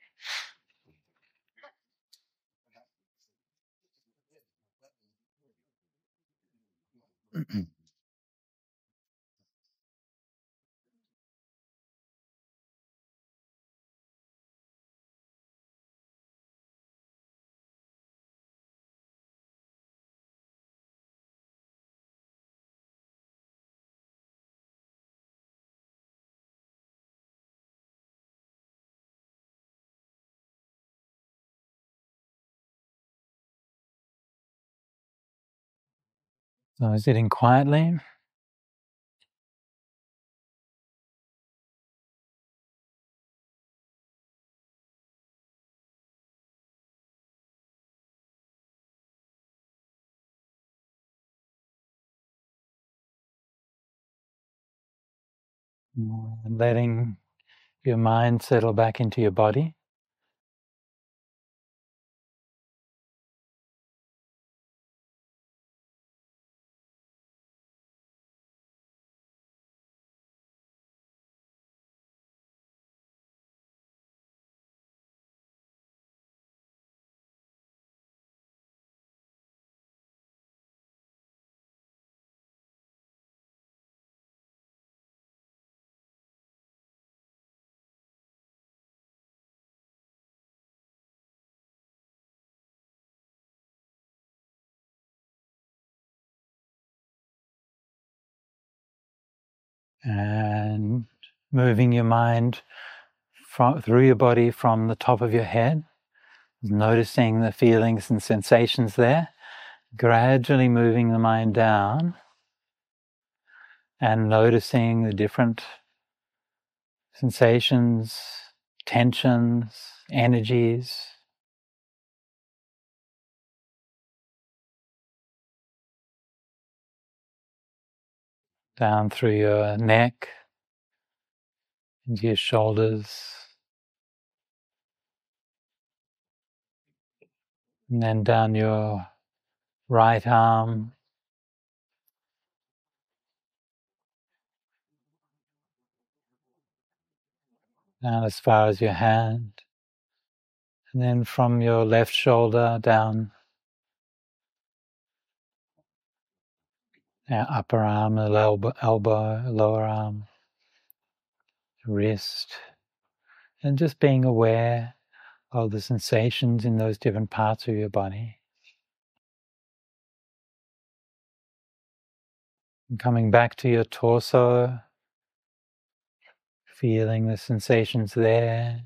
So sitting quietly. And letting your mind settle back into your body. And moving your mind from, through your body from the top of your head, noticing the feelings and sensations there, gradually moving the mind down and noticing the different sensations, tensions, energies. Down through your neck, into your shoulders, and then down your right arm, down as far as your hand, and then from your left shoulder down our upper arm, elbow, elbow, lower arm, wrist, and just being aware of the sensations in those different parts of your body. And coming back to your torso, feeling the sensations there.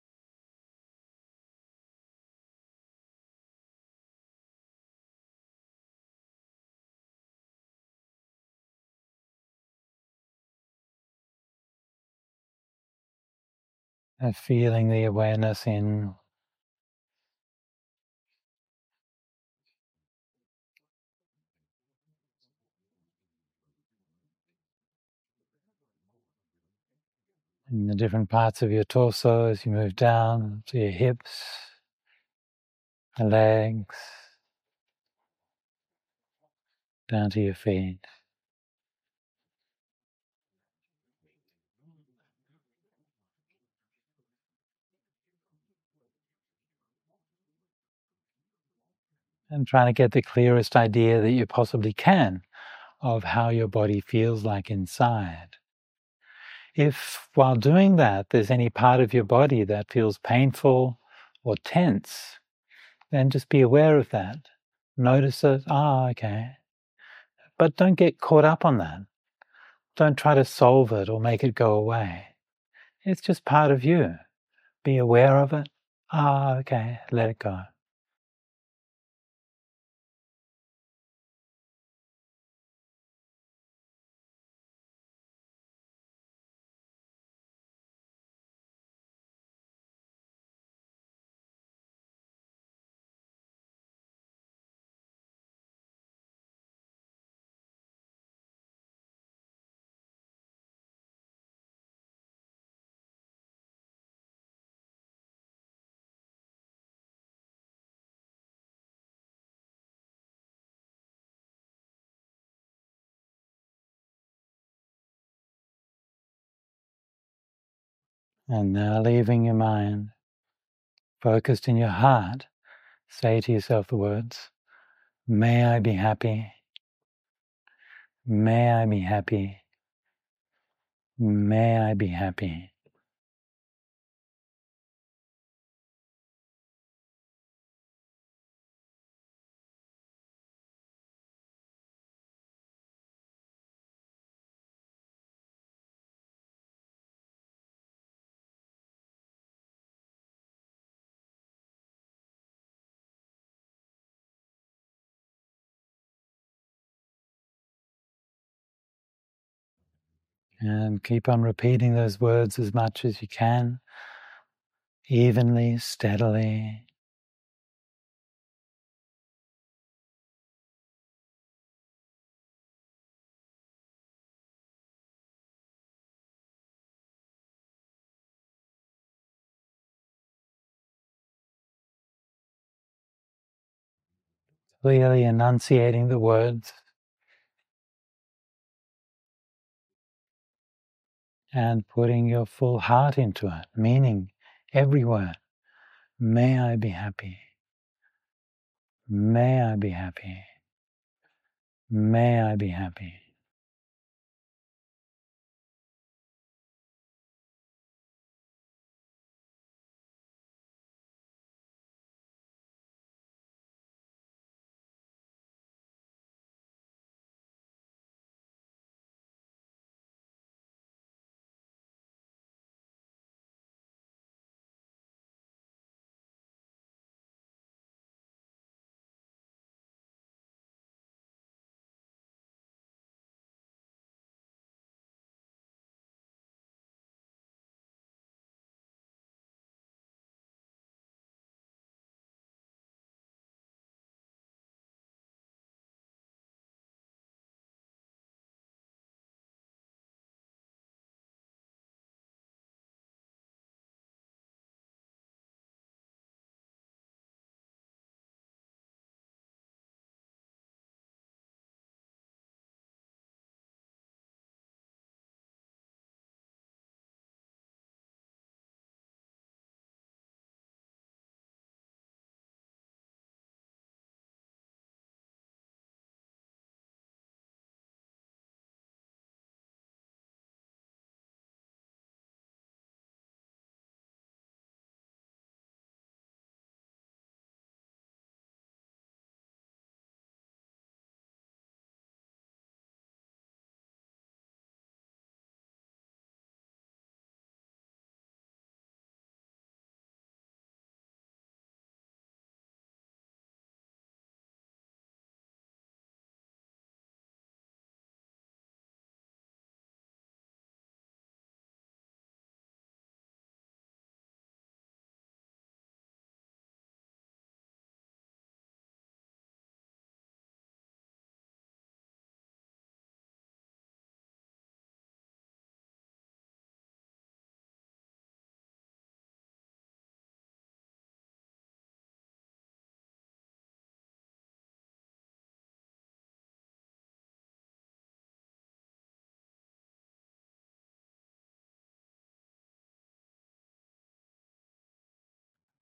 And feeling the awareness in in the different parts of your torso as you move down to your hips, the legs, down to your feet. And trying to get the clearest idea that you possibly can of how your body feels like inside. If while doing that there's any part of your body that feels painful or tense, then just be aware of that. Notice it, ah, oh, okay. But don't get caught up on that. Don't try to solve it or make it go away. It's just part of you. Be aware of it. Ah, oh, okay, let it go. And now leaving your mind, focused in your heart, say to yourself the words, may I be happy, may I be happy, may I be happy. And keep on repeating those words as much as you can, evenly, steadily. Clearly enunciating the words and putting your full heart into it, meaning every word. May I be happy. May I be happy. May I be happy.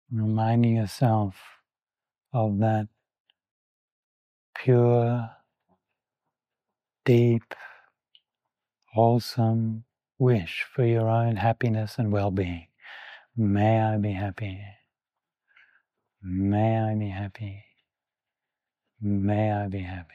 reminding yourself of that pure, deep, wholesome wish for your own happiness and well-being. May I be happy. May I be happy. May I be happy.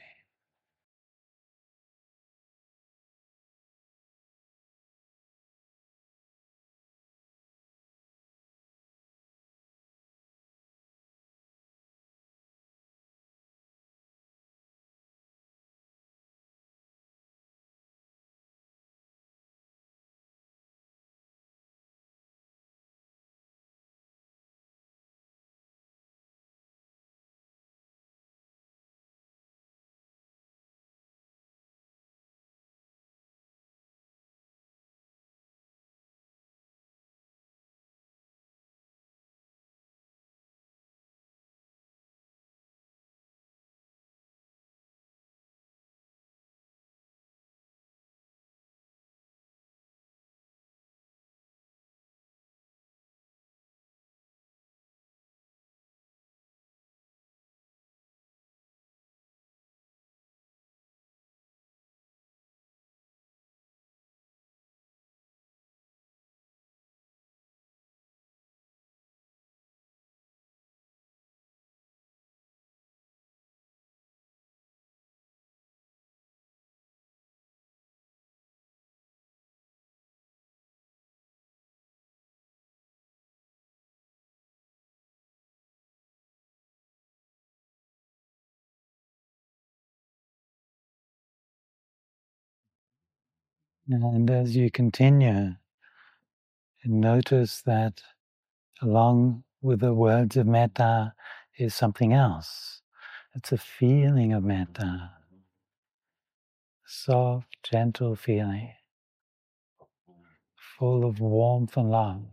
And as you continue, notice that along with the words of metta is something else. It's a feeling of metta, soft, gentle feeling, full of warmth and love.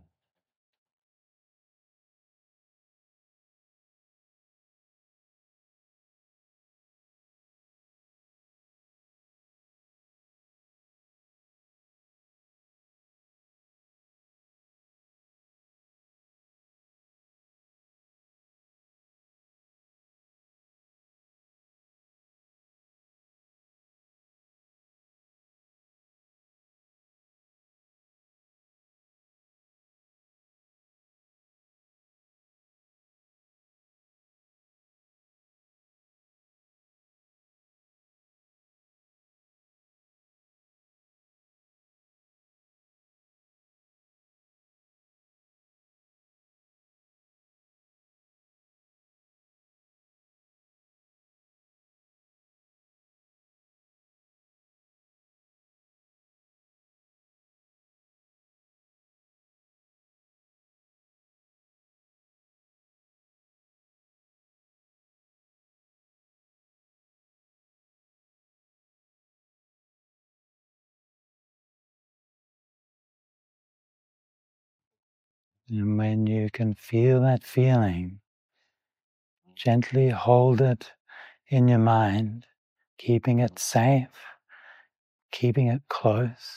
And when you can feel that feeling, gently hold it in your mind, keeping it safe, keeping it close.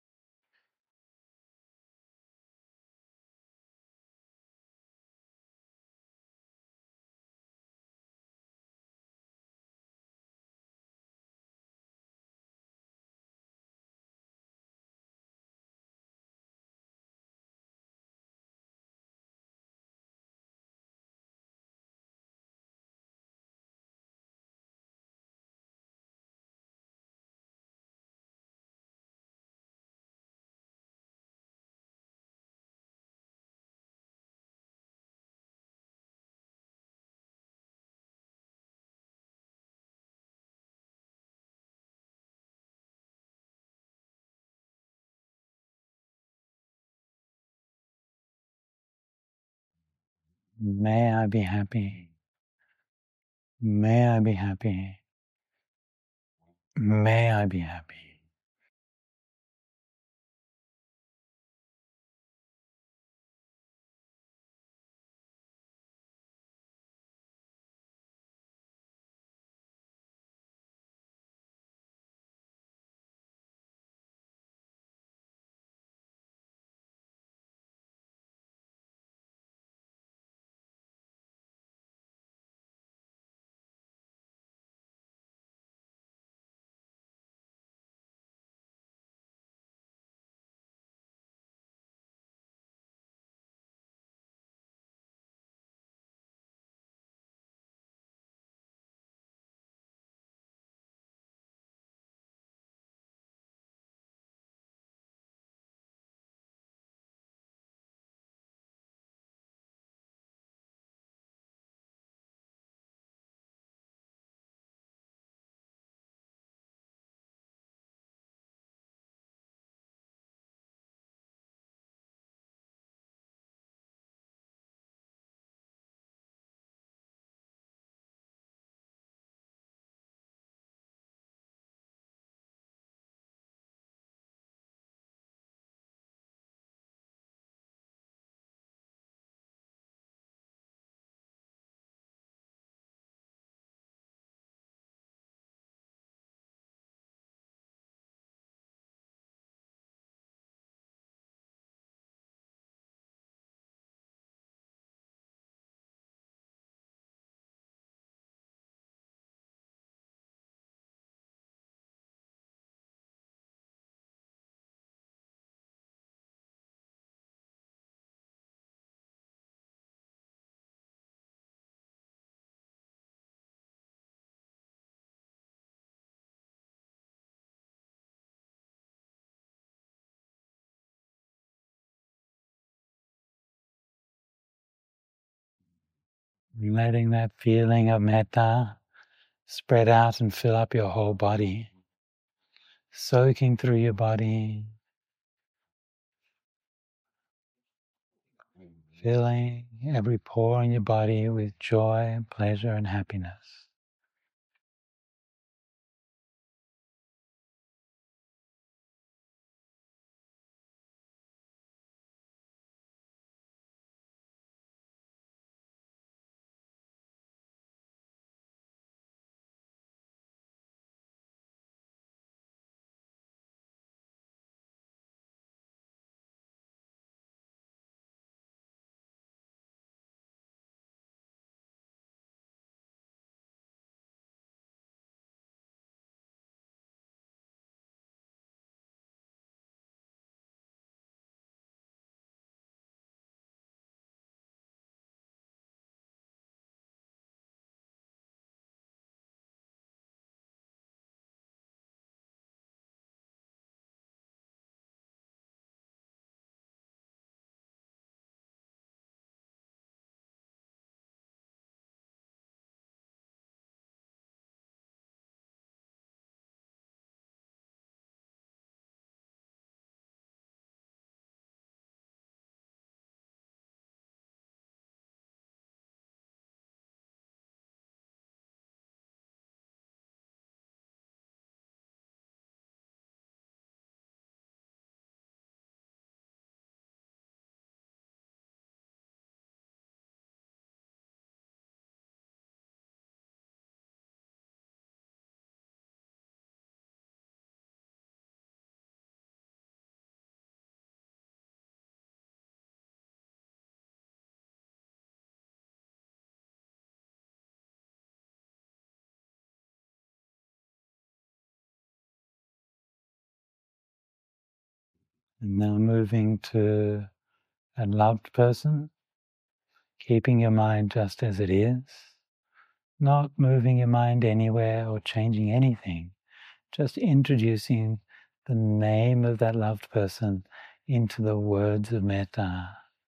May I be happy. May I be happy. May I be happy. letting that feeling of metta spread out and fill up your whole body, soaking through your body, filling every pore in your body with joy, pleasure, and happiness. And now moving to a loved person, keeping your mind just as it is, not moving your mind anywhere or changing anything, just introducing the name of that loved person into the words of metta.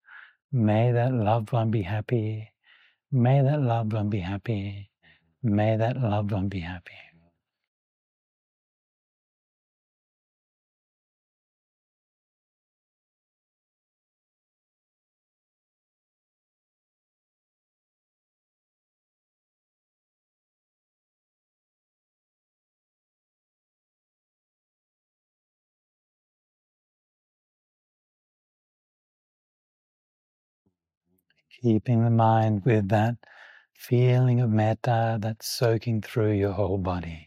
May that loved one be happy. May that loved one be happy. May that loved one be happy. Keeping the mind with that feeling of metta that's soaking through your whole body.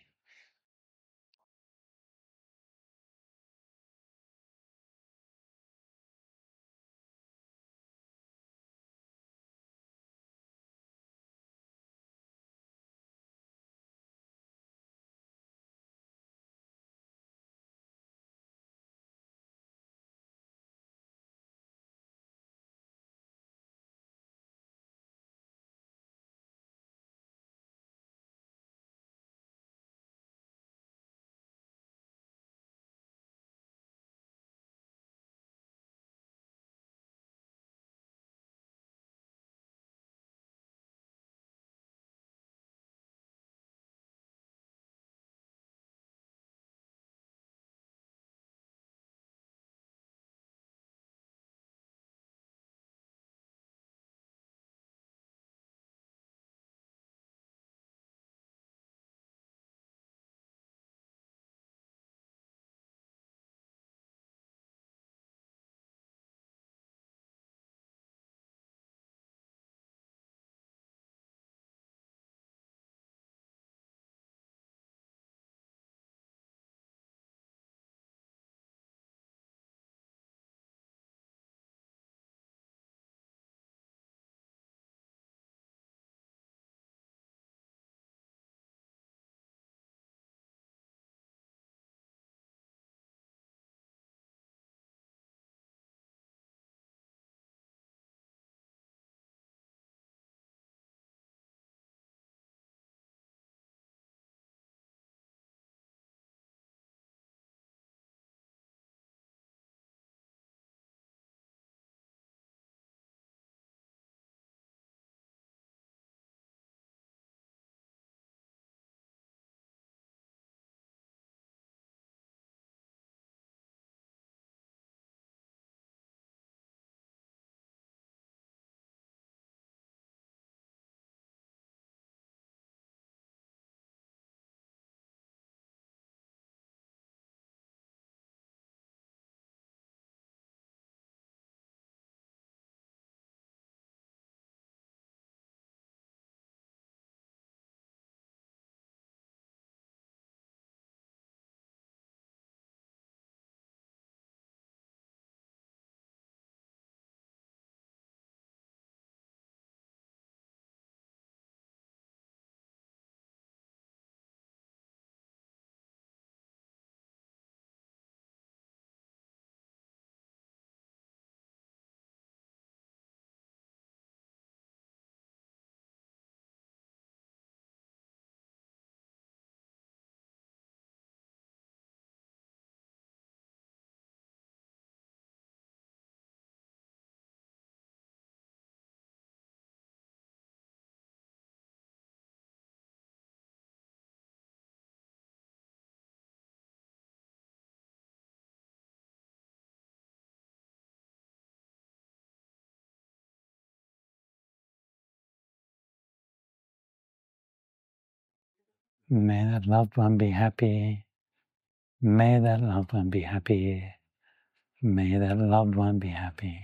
May that loved one be happy. May that loved one be happy. May that loved one be happy.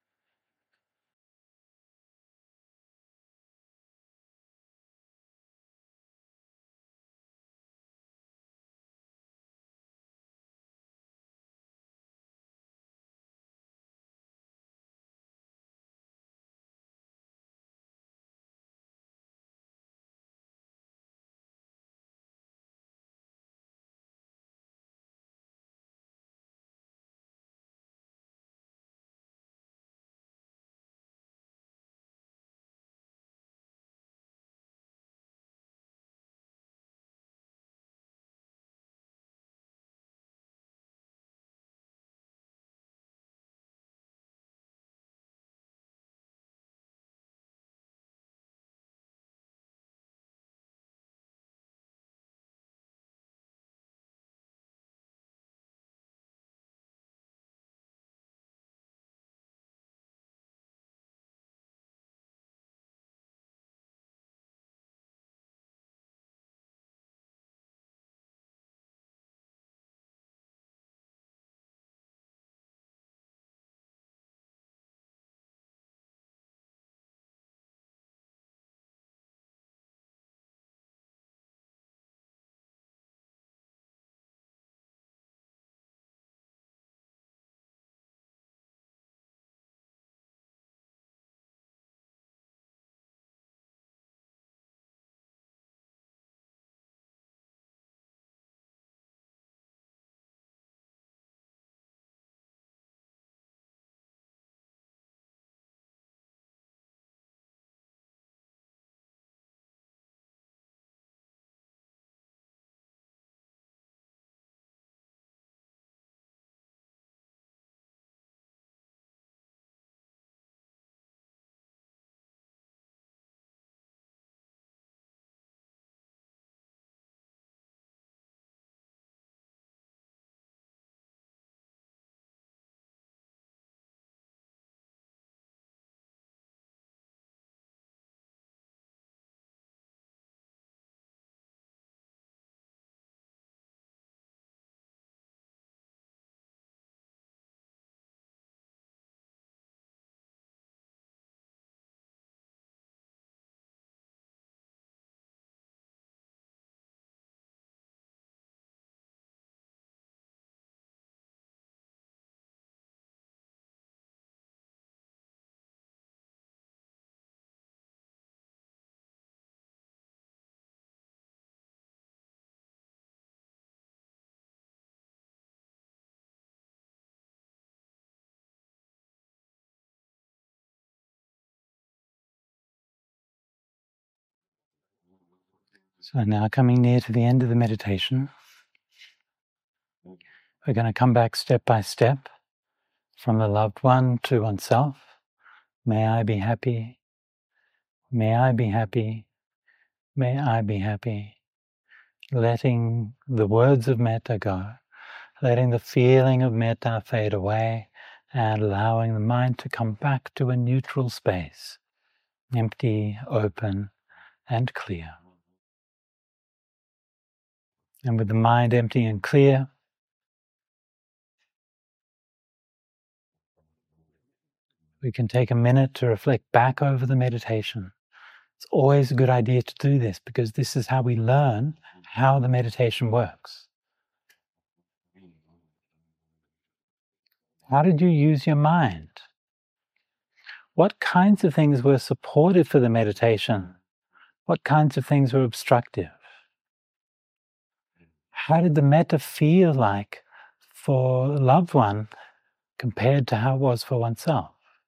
So now coming near to the end of the meditation, we're going to come back step by step from the loved one to oneself. May I be happy. May I be happy. May I be happy. Letting the words of metta go, letting the feeling of metta fade away, and allowing the mind to come back to a neutral space, empty, open, and clear. And with the mind empty and clear, we can take a minute to reflect back over the meditation. It's always a good idea to do this because this is how we learn how the meditation works. How did you use your mind? What kinds of things were supportive for the meditation? What kinds of things were obstructive? How did the metta feel like for a loved one compared to how it was for oneself?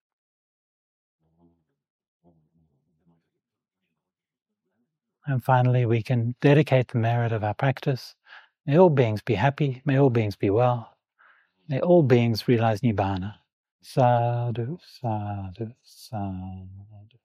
And finally, we can dedicate the merit of our practice. May all beings be happy. May all beings be well. May all beings realize Nibbana. Sadhu, sadhu, sadhu.